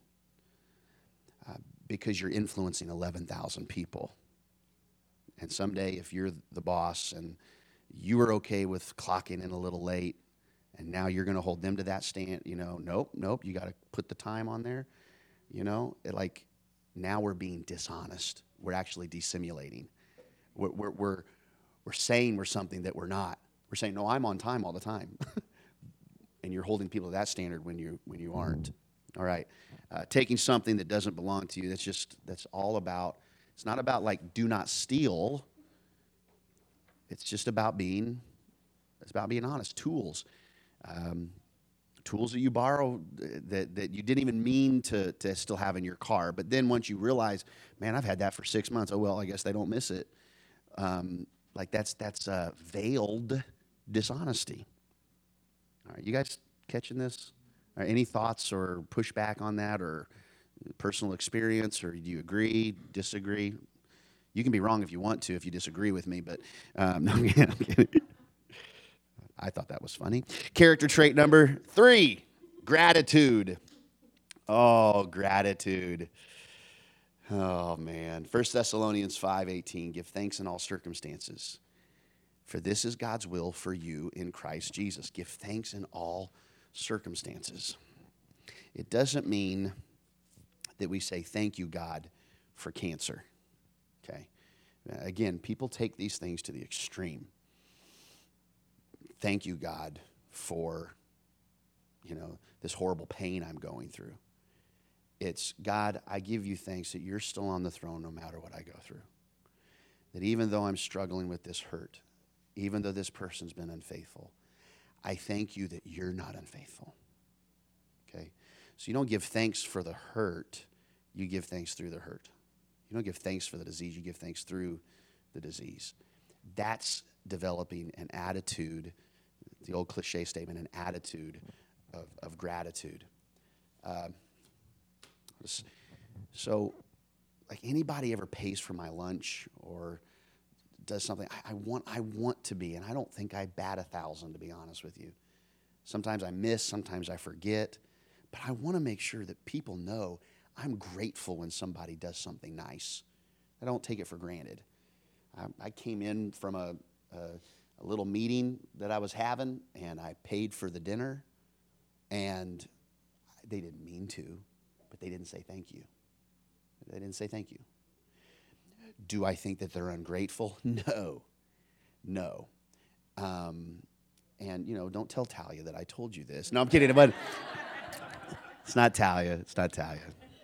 Because you're influencing 11,000 people. And someday, if you're the boss and you were okay with clocking in a little late, and now you're going to hold them to that stand, you know, nope, you got to put the time on there. You know, now we're being dishonest. We're actually dissimulating. We're saying we're something that we're not. We're saying, no, I'm on time all the time. And you're holding people to that standard when you aren't. All right. Taking something that doesn't belong to you, that's all about, it's not about like do not steal. It's just about being honest. Tools. Tools that you borrow that you didn't even mean to still have in your car. But then once you realize, man, I've had that for 6 months. Oh, well, I guess they don't miss it. Like that's veiled dishonesty. All right, you guys catching this? All right, any thoughts or pushback on that or personal experience, or do you agree, disagree? You can be wrong if you want to, if you disagree with me, but no, I'm kidding. I thought that was funny. Character trait number 3, gratitude. Oh, gratitude. Oh, man. 1 Thessalonians 5:18, give thanks in all circumstances, for this is God's will for you in Christ Jesus. Give thanks in all circumstances. It doesn't mean that we say, thank you, God, for cancer. Okay? Again, people take these things to the extreme. Thank you, God, for, this horrible pain I'm going through. It's, God, I give you thanks that you're still on the throne no matter what I go through. That even though I'm struggling with this hurt, even though this person's been unfaithful, I thank you that you're not unfaithful. Okay? So you don't give thanks for the hurt, you give thanks through the hurt. You don't give thanks for the disease, you give thanks through the disease. That's developing an attitude, the old cliche statement, an attitude of gratitude. So, like anybody ever pays for my lunch or does something, I want to be, and I don't think I bat 1,000, to be honest with you. Sometimes I miss, sometimes I forget, but I want to make sure that people know I'm grateful when somebody does something nice. I don't take it for granted. I came in from a little meeting that I was having, and I paid for the dinner, and they didn't mean to, but they didn't say thank you. They didn't say thank you. Do I think that they're ungrateful? No. And, don't tell Talia that I told you this. No, I'm kidding. But it's not Talia. It's not Talia.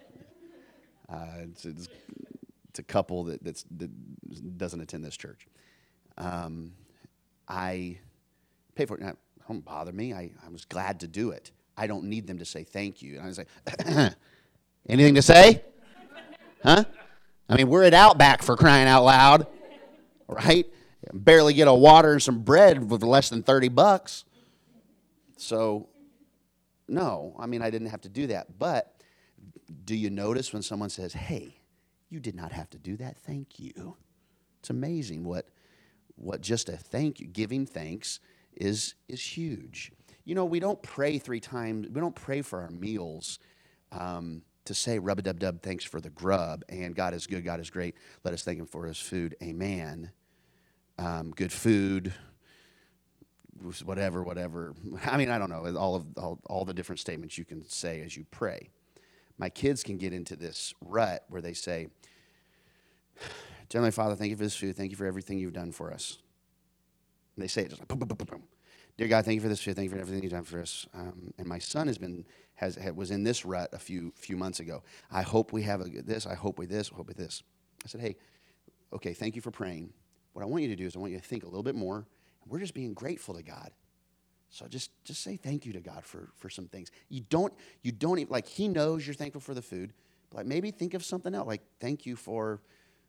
It's a couple that doesn't attend this church. I pay for it. Now, don't bother me. I was glad to do it. I don't need them to say thank you. And I was like, anything to say? Huh? I mean, we're at Outback for crying out loud, right? Barely get a water and some bread with less than $30. So, no, I mean, I didn't have to do that. But do you notice when someone says, hey, you did not have to do that, thank you? It's amazing what just a thank you, giving thanks is huge. You know, we don't pray 3 times. We don't pray for our meals to say, rub-a-dub-dub, thanks for the grub, and God is good, God is great. Let us thank him for his food. Amen. Good food, whatever. I mean, I don't know, all the different statements you can say as you pray. My kids can get into this rut where they say, Heavenly Father, thank you for this food. Thank you for everything you've done for us. And they say it just like, boom, boom, boom, boom, boom. Dear God, thank you for this food. Thank you for everything you've done for us. And my son was in this rut a few months ago. I hope we have this. I hope we this. I hope we this. I said, hey, okay, thank you for praying. What I want you to do is I want you to think a little bit more. We're just being grateful to God. So just say thank you to God for some things. You don't even, like, he knows you're thankful for the food, but like maybe think of something else. Like, thank you for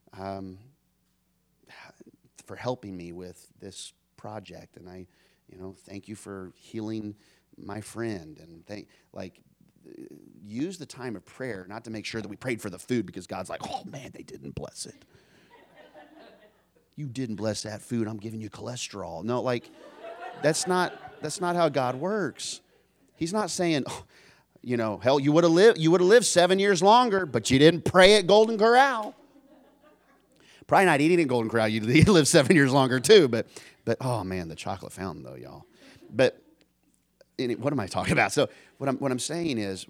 helping me with this project, and I, thank you for healing my friend, and use the time of prayer not to make sure that we prayed for the food because God's like, oh man, they didn't bless it. You didn't bless that food. I'm giving you cholesterol. No, like that's not how God works. He's not saying, hell, you would have lived 7 years longer, but you didn't pray at Golden Corral. Probably not eating at Golden Corral. You'd live 7 years longer too. But oh man, the chocolate fountain though, y'all. But what am I talking about? So what I'm saying is,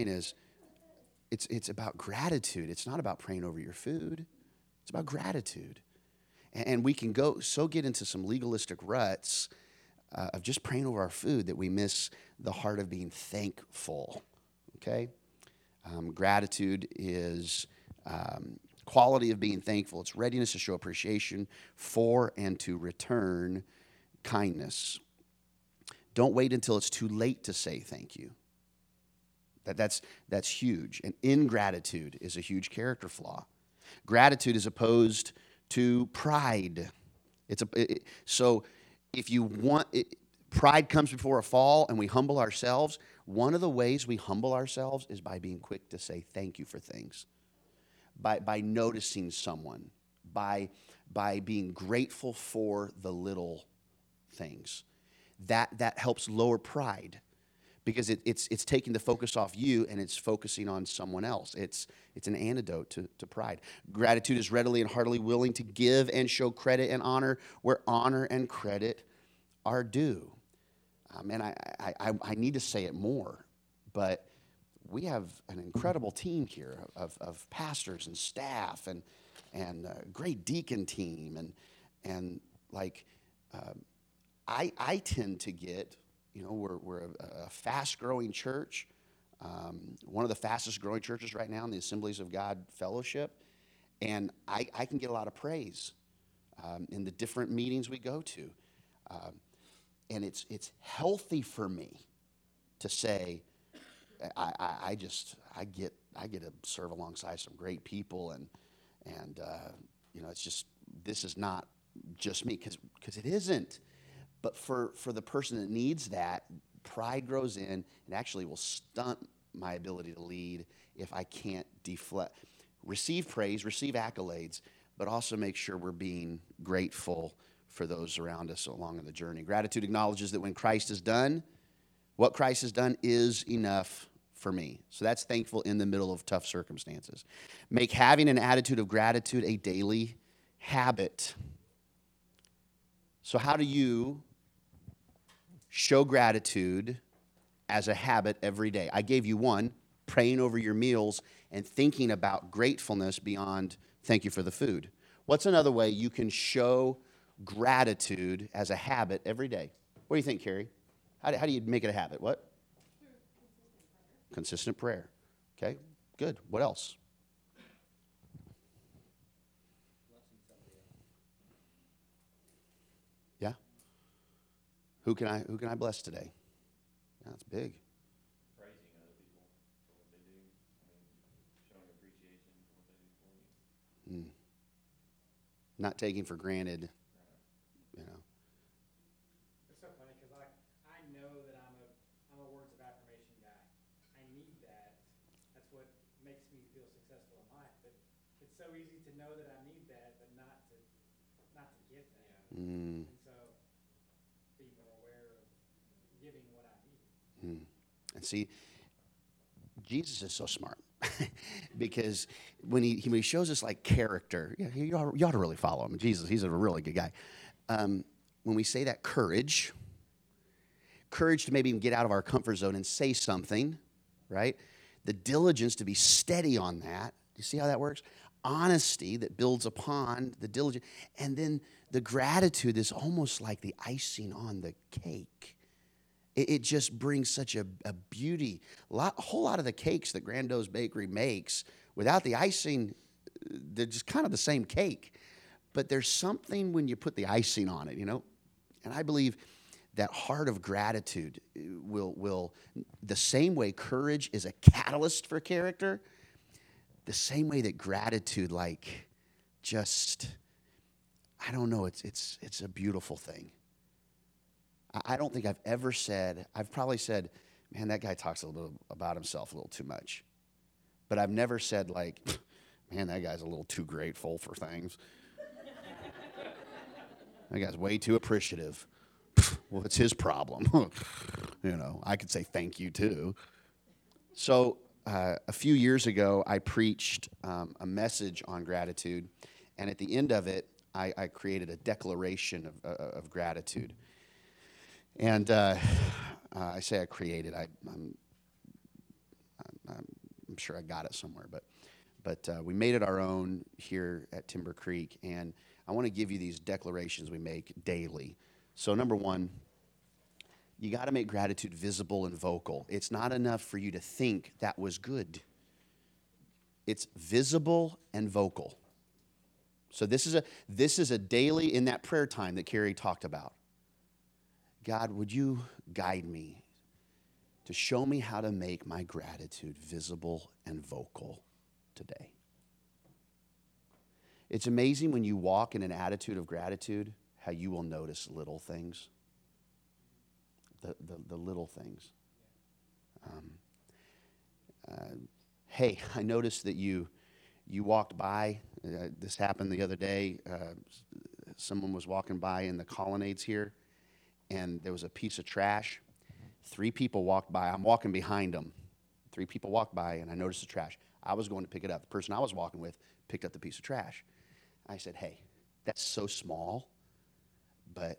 it's about gratitude. It's not about praying over your food. It's about gratitude. And we can get into some legalistic ruts of just praying over our food that we miss the heart of being thankful. Okay, gratitude is quality of being thankful. It's readiness to show appreciation for and to return kindness. Don't wait until it's too late to say thank you. That's huge. And ingratitude is a huge character flaw. Gratitude is opposed to pride. So if you want, pride comes before a fall, and we humble ourselves. One of the ways we humble ourselves is by being quick to say thank you for things. By noticing someone, by being grateful for the little things. That helps lower pride, because it's taking the focus off you and it's focusing on someone else. It's an antidote to pride. Gratitude is readily and heartily willing to give and show credit and honor where honor and credit are due. And I need to say it more, but we have an incredible team here of pastors and staff and a great deacon team and I tend to get, we're a fast-growing church, one of the fastest-growing churches right now in the Assemblies of God Fellowship, and I can get a lot of praise in the different meetings we go to, and it's healthy for me to say, I get to serve alongside some great people, and it's just, this is not just me, because it isn't. But for the person that needs that, pride grows in and actually will stunt my ability to lead if I can't receive praise, receive accolades, but also make sure we're being grateful for those around us along the journey. Gratitude acknowledges that when Christ is done, what Christ has done is enough for me. So that's thankful in the middle of tough circumstances. Make having an attitude of gratitude a daily habit. So how do you show gratitude as a habit every day? I gave you one, praying over your meals and thinking about gratefulness beyond thank you for the food. What's another way you can show gratitude as a habit every day? What do you think, Carrie? How do you make it a habit? What? Consistent prayer. Okay, good. What else? Yeah? Who can I bless today? Yeah, that's big. Praising other people for what they do. I mean, showing appreciation for what they do for you. Not taking for granted, you know. It's so funny because I know that I'm a words of affirmation guy. I need that. That's what makes me feel successful in life. But it's so easy to know that I need that, but not to get that. And so be more aware of giving what I need. And see, Jesus is so smart because when he shows us like character, yeah, you ought to really follow him. Jesus, he's a really good guy. When we say that courage to maybe even get out of our comfort zone and say something, right? The diligence to be steady on that. You see how that works? Honesty that builds upon the diligence. And then the gratitude is almost like the icing on the cake. It just brings such a beauty. A whole lot of the cakes that Grando's Bakery makes, without the icing, they're just kind of the same cake. But there's something when you put the icing on it, you know? And I believe that heart of gratitude will the same way courage is a catalyst for character, the same way that gratitude, like, just, I don't know, it's a beautiful thing. I don't think I've ever said, I've probably said, man, that guy talks a little about himself a little too much. But I've never said, like, man, that guy's a little too grateful for things. That guy's way too appreciative. Well, it's his problem. You know, I could say thank you too. So a few years ago, I preached a message on gratitude. And at the end of it, I created a declaration of gratitude. And I say I created. I'm sure I got it somewhere, but we made it our own here at Timber Creek, and I want to give you these declarations we make daily. So number one, you got to make gratitude visible and vocal. It's not enough for you to think that was good. It's visible and vocal. So this is a daily in that prayer time that Carrie talked about. God, would you guide me to show me how to make my gratitude visible and vocal today? It's amazing when you walk in an attitude of gratitude, how you will notice little things. The little things. Hey, I noticed that you walked by. This happened the other day. Someone was walking by in the colonnades here, and there was a piece of trash. 3 people walked by. I'm walking behind them. 3 people walked by, and I noticed the trash. I was going to pick it up. The person I was walking with picked up the piece of trash. I said, hey, that's so small, but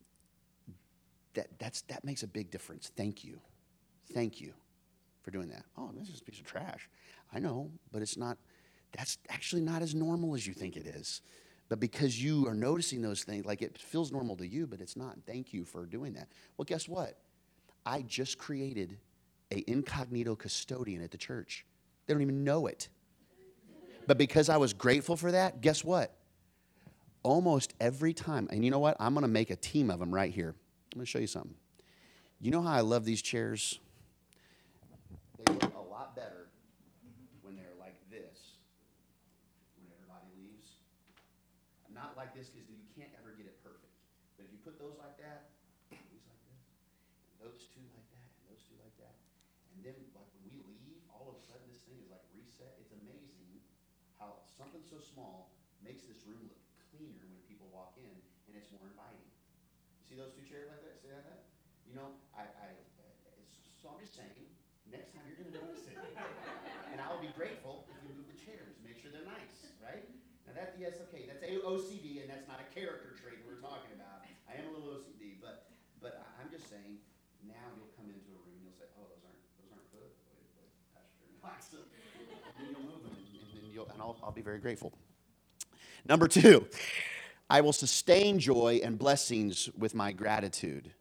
that makes a big difference. Thank you. Thank you for doing that. Oh, this is a piece of trash. I know, but that's actually not as normal as you think it is. But because you are noticing those things, like it feels normal to you, but it's not. Thank you for doing that. Well, guess what? I just created an incognito custodian at the church. They don't even know it. But because I was grateful for that, guess what? Almost every time, and you know what? I'm going to make a team of them right here. I'm going to show you something. You know how I love these chairs? They look a lot better when they're like this, when everybody leaves. Not like this, because you can't ever get it perfect. But if you put those like that, these like this, and those two like that, and those two like that, and then like when we leave, all of a sudden this thing is like reset. It's amazing how something so small makes this room look cleaner when people walk in, and it's more inviting. You see those 2 chairs like that? See that? You know, so I'm just saying, next time you're going to notice it. And I'll be grateful if you move the chairs. Make sure they're nice, right? Now yes, okay, that's OCD, and that's not a character trait we're talking about. I am a little OCD, but I'm just saying, now you'll come into a room and you'll say, oh, those aren't good. Pastor Knox. And then you'll move them, and I'll be very grateful. Number 2, I will sustain joy and blessings with my gratitude.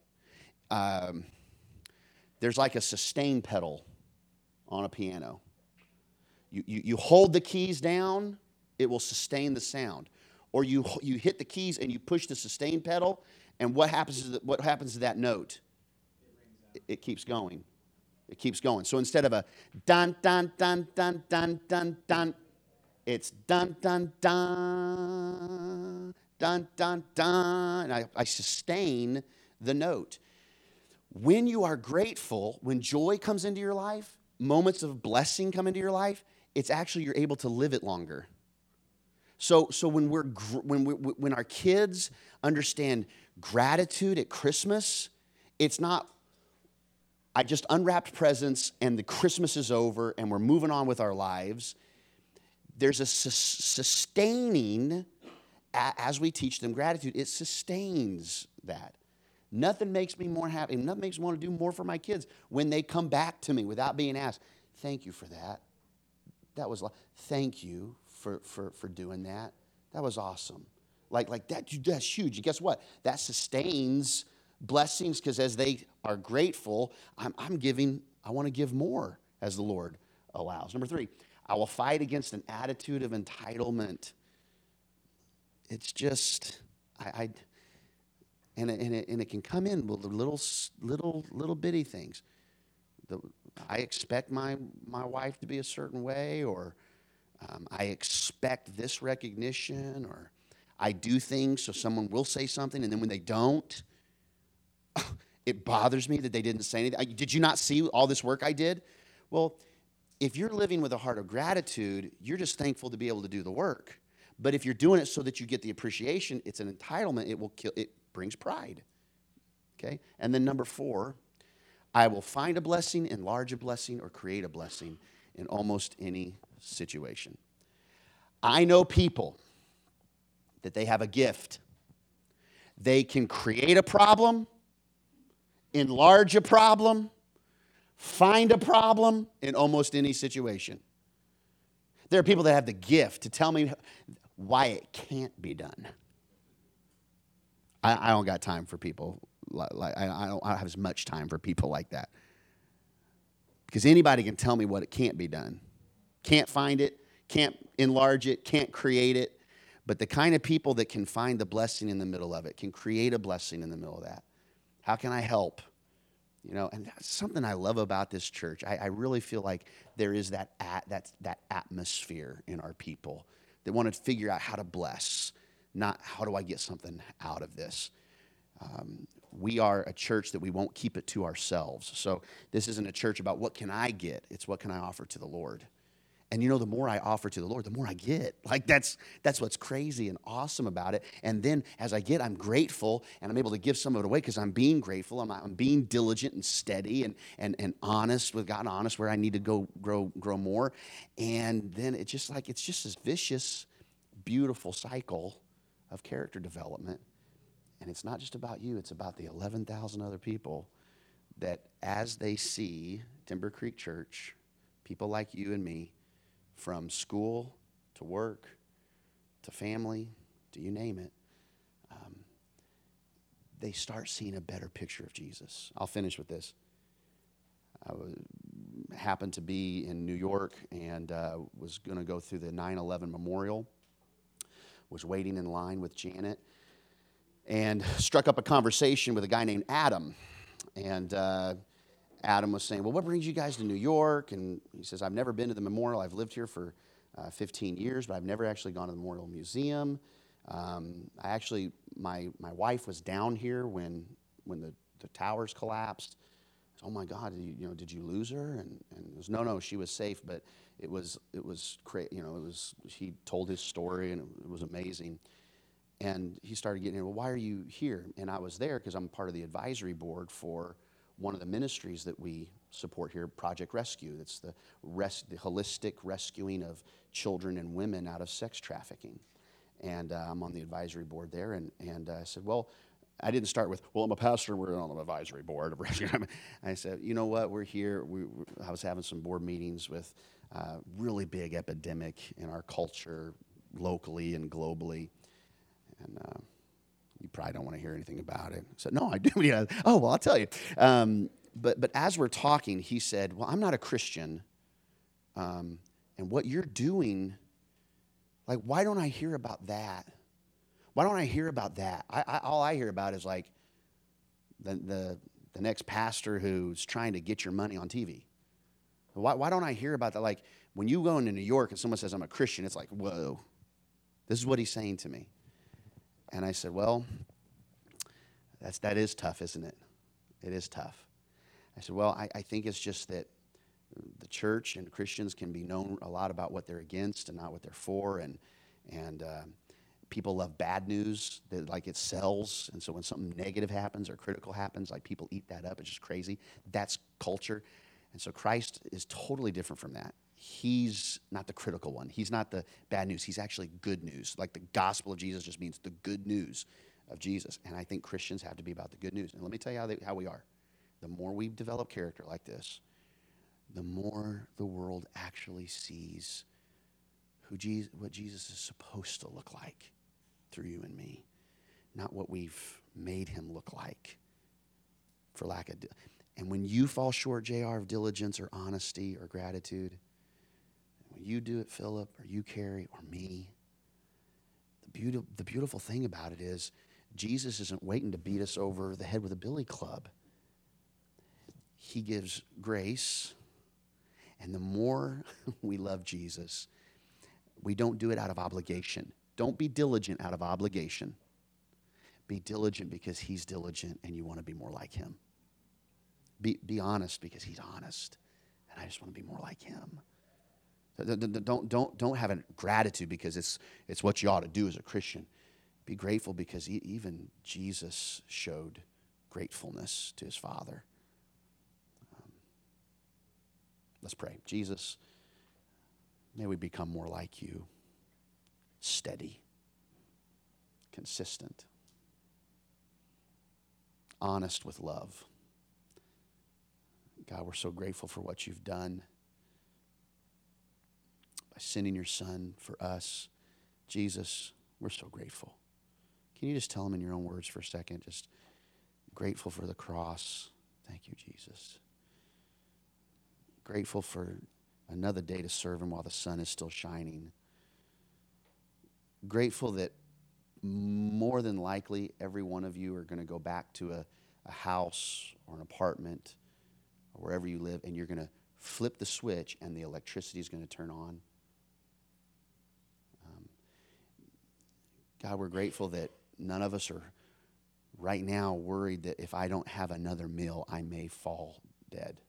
There's like a sustain pedal on a piano. You hold the keys down, it will sustain the sound. Or you hit the keys and you push the sustain pedal, And what happens to that note? It keeps going. It keeps going. So instead of a dun, dun, dun, dun, dun, dun, dun, it's dun, dun, dun, dun, dun, dun. And I sustain the note. When you are grateful, when joy comes into your life, moments of blessing come into your life, it's actually you're able to live it longer. So when our kids understand gratitude at Christmas, it's not I just unwrapped presents and the Christmas is over and we're moving on with our lives. There's a sustaining, as we teach them gratitude, it sustains that. Nothing makes me more happy, nothing makes me want to do more for my kids when they come back to me without being asked, thank you for that. Thank you for doing that. That was awesome. Like that's huge. And guess what? That sustains blessings because as they are grateful, I'm giving, I want to give more as the Lord allows. Number 3, I will fight against an attitude of entitlement. It's just, and it can come in with little bitty things. I expect my wife to be a certain way, or I expect this recognition, or I do things so someone will say something, and then when they don't, it bothers me that they didn't say anything. Did you not see all this work I did? Well, if you're living with a heart of gratitude, you're just thankful to be able to do the work. But if you're doing it so that you get the appreciation, it's an entitlement. It brings pride. Okay? And then number 4, I will find a blessing, enlarge a blessing, or create a blessing in almost any situation. I know people that they have a gift. They can create a problem, enlarge a problem, find a problem in almost any situation. There are people that have the gift to tell me why it can't be done. I don't got time for people I don't have as much time for people like that. Because anybody can tell me what it can't be done. Can't find it, can't enlarge it, can't create it. But the kind of people that can find the blessing in the middle of it, can create a blessing in the middle of that. How can I help? You know, and that's something I love about this church. I really feel like there is that atmosphere in our people that want to figure out how to bless, not how do I get something out of this. We are a church that we won't keep it to ourselves. So this isn't a church about what can I get. It's what can I offer to the Lord. And you know, the more I offer to the Lord, the more I get. Like that's what's crazy and awesome about it. And then as I get, I'm grateful, and I'm able to give some of it away because I'm being grateful. I'm being diligent and steady and honest with God, honest where I need to go grow more. And then it's just this vicious, beautiful cycle of character development. And it's not just about you, it's about the 11,000 other people that as they see Timber Creek Church, people like you and me, from school to work to family to you name it, they start seeing a better picture of Jesus. I'll finish with this. I happened to be in New York and was going to go through the 9/11 memorial, was waiting in line with Janet, and struck up a conversation with a guy named Adam. And Adam was saying, well, what brings you guys to New York? And he says, I've never been to the memorial. I've lived here for 15 years, but I've never actually gone to the Memorial Museum. My wife was down here when the towers collapsed. I said, oh my God, did you lose her? And it was, no, she was safe, but it was he told his story and it was amazing. And he started getting, well, why are you here? And I was there because I'm part of the advisory board for one of the ministries that we support here, Project Rescue. That's the holistic rescuing of children and women out of sex trafficking. And I'm on the advisory board there. And I said, well, I didn't start with, well, I'm a pastor, we're on the advisory board of rescue. I said, you know what, we're here. I was having some board meetings with really big epidemic in our culture, locally and globally. And you probably don't want to hear anything about it. I said, no, I do. Yeah. Oh, well, I'll tell you. But as we're talking, he said, well, I'm not a Christian. And what you're doing, like, why don't I hear about that? Why don't I hear about that? All I hear about is like the next pastor who's trying to get your money on TV. Why don't I hear about that? Like when you go into New York and someone says, I'm a Christian, it's like, whoa, this is what he's saying to me. And I said, well, that is tough, isn't it? It is tough. I said, well, I think it's just that the church and Christians can be known a lot about what they're against and not what they're for, and people love bad news, that like it sells, and so when something negative happens or critical happens, like people eat that up. It's just crazy. That's culture. And so Christ is totally different from that. He's not the critical one. He's not the bad news. He's actually good news. Like the gospel of Jesus just means the good news of Jesus. And I think Christians have to be about the good news. And let me tell you how we are. The more we develop character like this, the more the world actually sees what Jesus is supposed to look like through you and me, not what we've made him look like for lack of. And when you fall short, JR, of diligence or honesty or gratitude, when you do it, Philip, or you, Carrie, or me, the beautiful thing about it is Jesus isn't waiting to beat us over the head with a billy club. He gives grace, and the more we love Jesus, we don't do it out of obligation. Don't be diligent out of obligation. Be diligent because he's diligent and you want to be more like him. Be honest because he's honest, and I just want to be more like him. Don't have a gratitude because it's what you ought to do as a Christian. Be grateful because even Jesus showed gratefulness to his Father. Let's pray. Jesus, may we become more like you, steady, consistent, honest with love. God, we're so grateful for what you've done by sending your son for us. Jesus, we're so grateful. Can you just tell him in your own words for a second? Just grateful for the cross. Thank you, Jesus. Grateful for another day to serve him while the sun is still shining. Grateful that more than likely every one of you are going to go back to a house or an apartment or wherever you live, and you're going to flip the switch and the electricity is going to turn on. God, we're grateful that none of us are right now worried that if I don't have another meal, I may fall dead.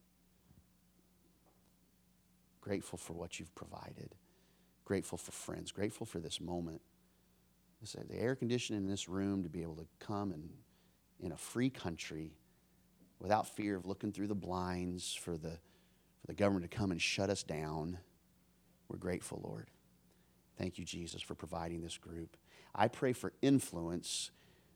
Grateful for what you've provided. Grateful for friends. Grateful for this moment. The air conditioning in this room to be able to come and in a free country without fear of looking through the blinds for the government to come and shut us down. We're grateful, Lord. Thank you, Jesus, for providing this group. I pray for influence,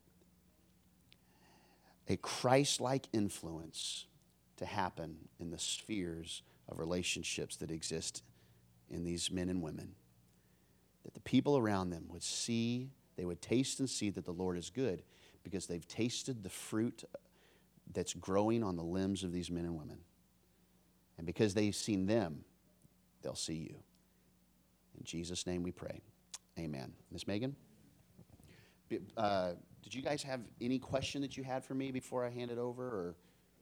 a Christ-like influence to happen in the spheres of relationships that exist in these men and women. That the people around them would see, they would taste and see that the Lord is good because they've tasted the fruit that's growing on the limbs of these men and women. And because they've seen them, they'll see you. In Jesus' name we pray. Amen. Miss Megan? Did you guys have any question that you had for me before I hand it over? Or?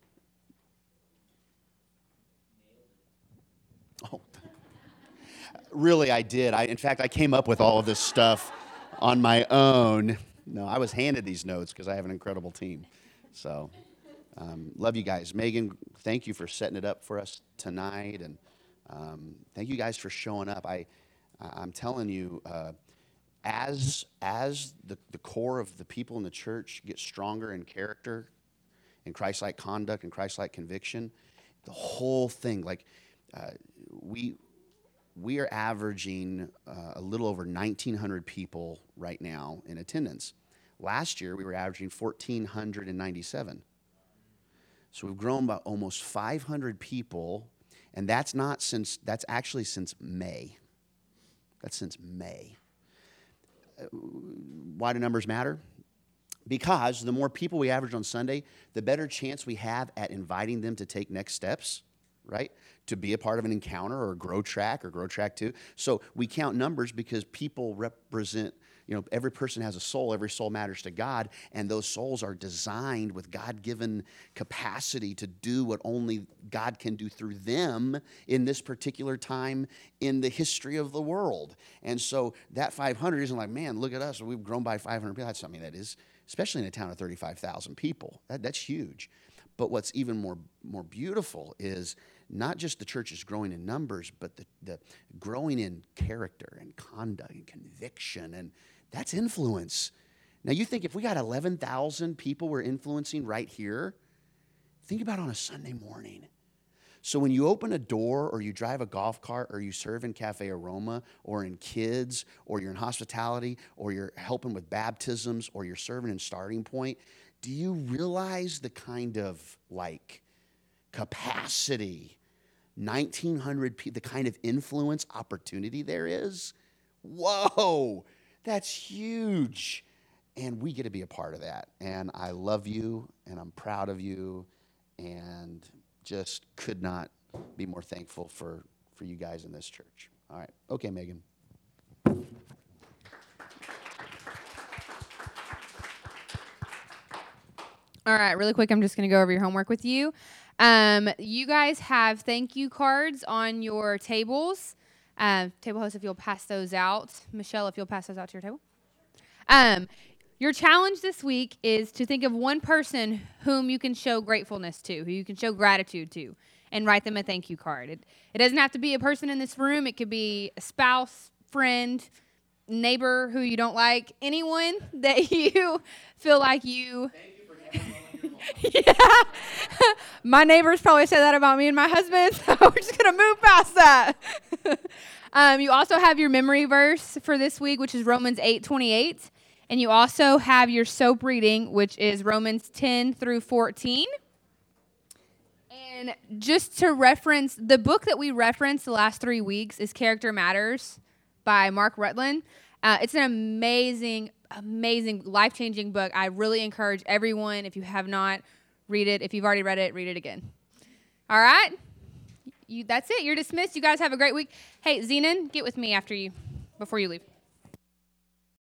Oh, really, I did. In fact, I came up with all of this stuff on my own. No, I was handed these notes because I have an incredible team. So, love you guys. Megan, thank you for setting it up for us tonight, and thank you guys for showing up. I'm telling you, as the core of the people in the church get stronger in character, in Christ-like conduct, and Christ-like conviction, the whole thing, like we are averaging a little over 1,900 people right now in attendance. Last year, we were averaging 1,497. So we've grown by almost 500 people, and that's actually since May. That's since May. Why do numbers matter? Because the more people we average on Sunday, the better chance we have at inviting them to take next steps. right? To be a part of an encounter or Grow Track or Grow Track 2. So we count numbers because people represent, every person has a soul. Every soul matters to God. And those souls are designed with God-given capacity to do what only God can do through them in this particular time in the history of the world. And so that 500 isn't like, man, look at us. We've grown by 500 people. That's something that is, especially in a town of 35,000 people. That's huge. But what's even more beautiful is not just the church is growing in numbers, but the growing in character and conduct and conviction, and that's influence. Now you think if we got 11,000 people we're influencing right here, think about on a Sunday morning. So when you open a door or you drive a golf cart or you serve in Cafe Aroma or in kids or you're in hospitality or you're helping with baptisms or you're serving in Starting Point, do you realize the kind of capacity, 1,900 people, the kind of influence opportunity there is? Whoa, that's huge. And we get to be a part of that. And I love you, and I'm proud of you, and just could not be more thankful for you guys in this church. All right. Okay, Megan. All right, really quick, I'm just going to go over your homework with you. You guys have thank you cards on your tables. Table host, if you'll pass those out. Michelle, if you'll pass those out to your table. Your challenge this week is to think of one person whom you can show gratefulness to, who you can show gratitude to, and write them a thank you card. It doesn't have to be a person in this room. It could be a spouse, friend, neighbor who you don't like, anyone that you feel like you... Yeah. My neighbors probably say that about me and my husband, so we're just going to move past that. You also have your memory verse for this week, which is Romans 8:28. And you also have your soap reading, which is Romans 10 through 14. And just to reference, the book that we referenced the last 3 weeks is Character Matters by Mark Rutland. It's an amazing, life-changing book. I really encourage everyone, if you have not, read it. If you've already read it, read it again. All right? That's it. You're dismissed. You guys have a great week. Hey, Zenon, get with me before you leave.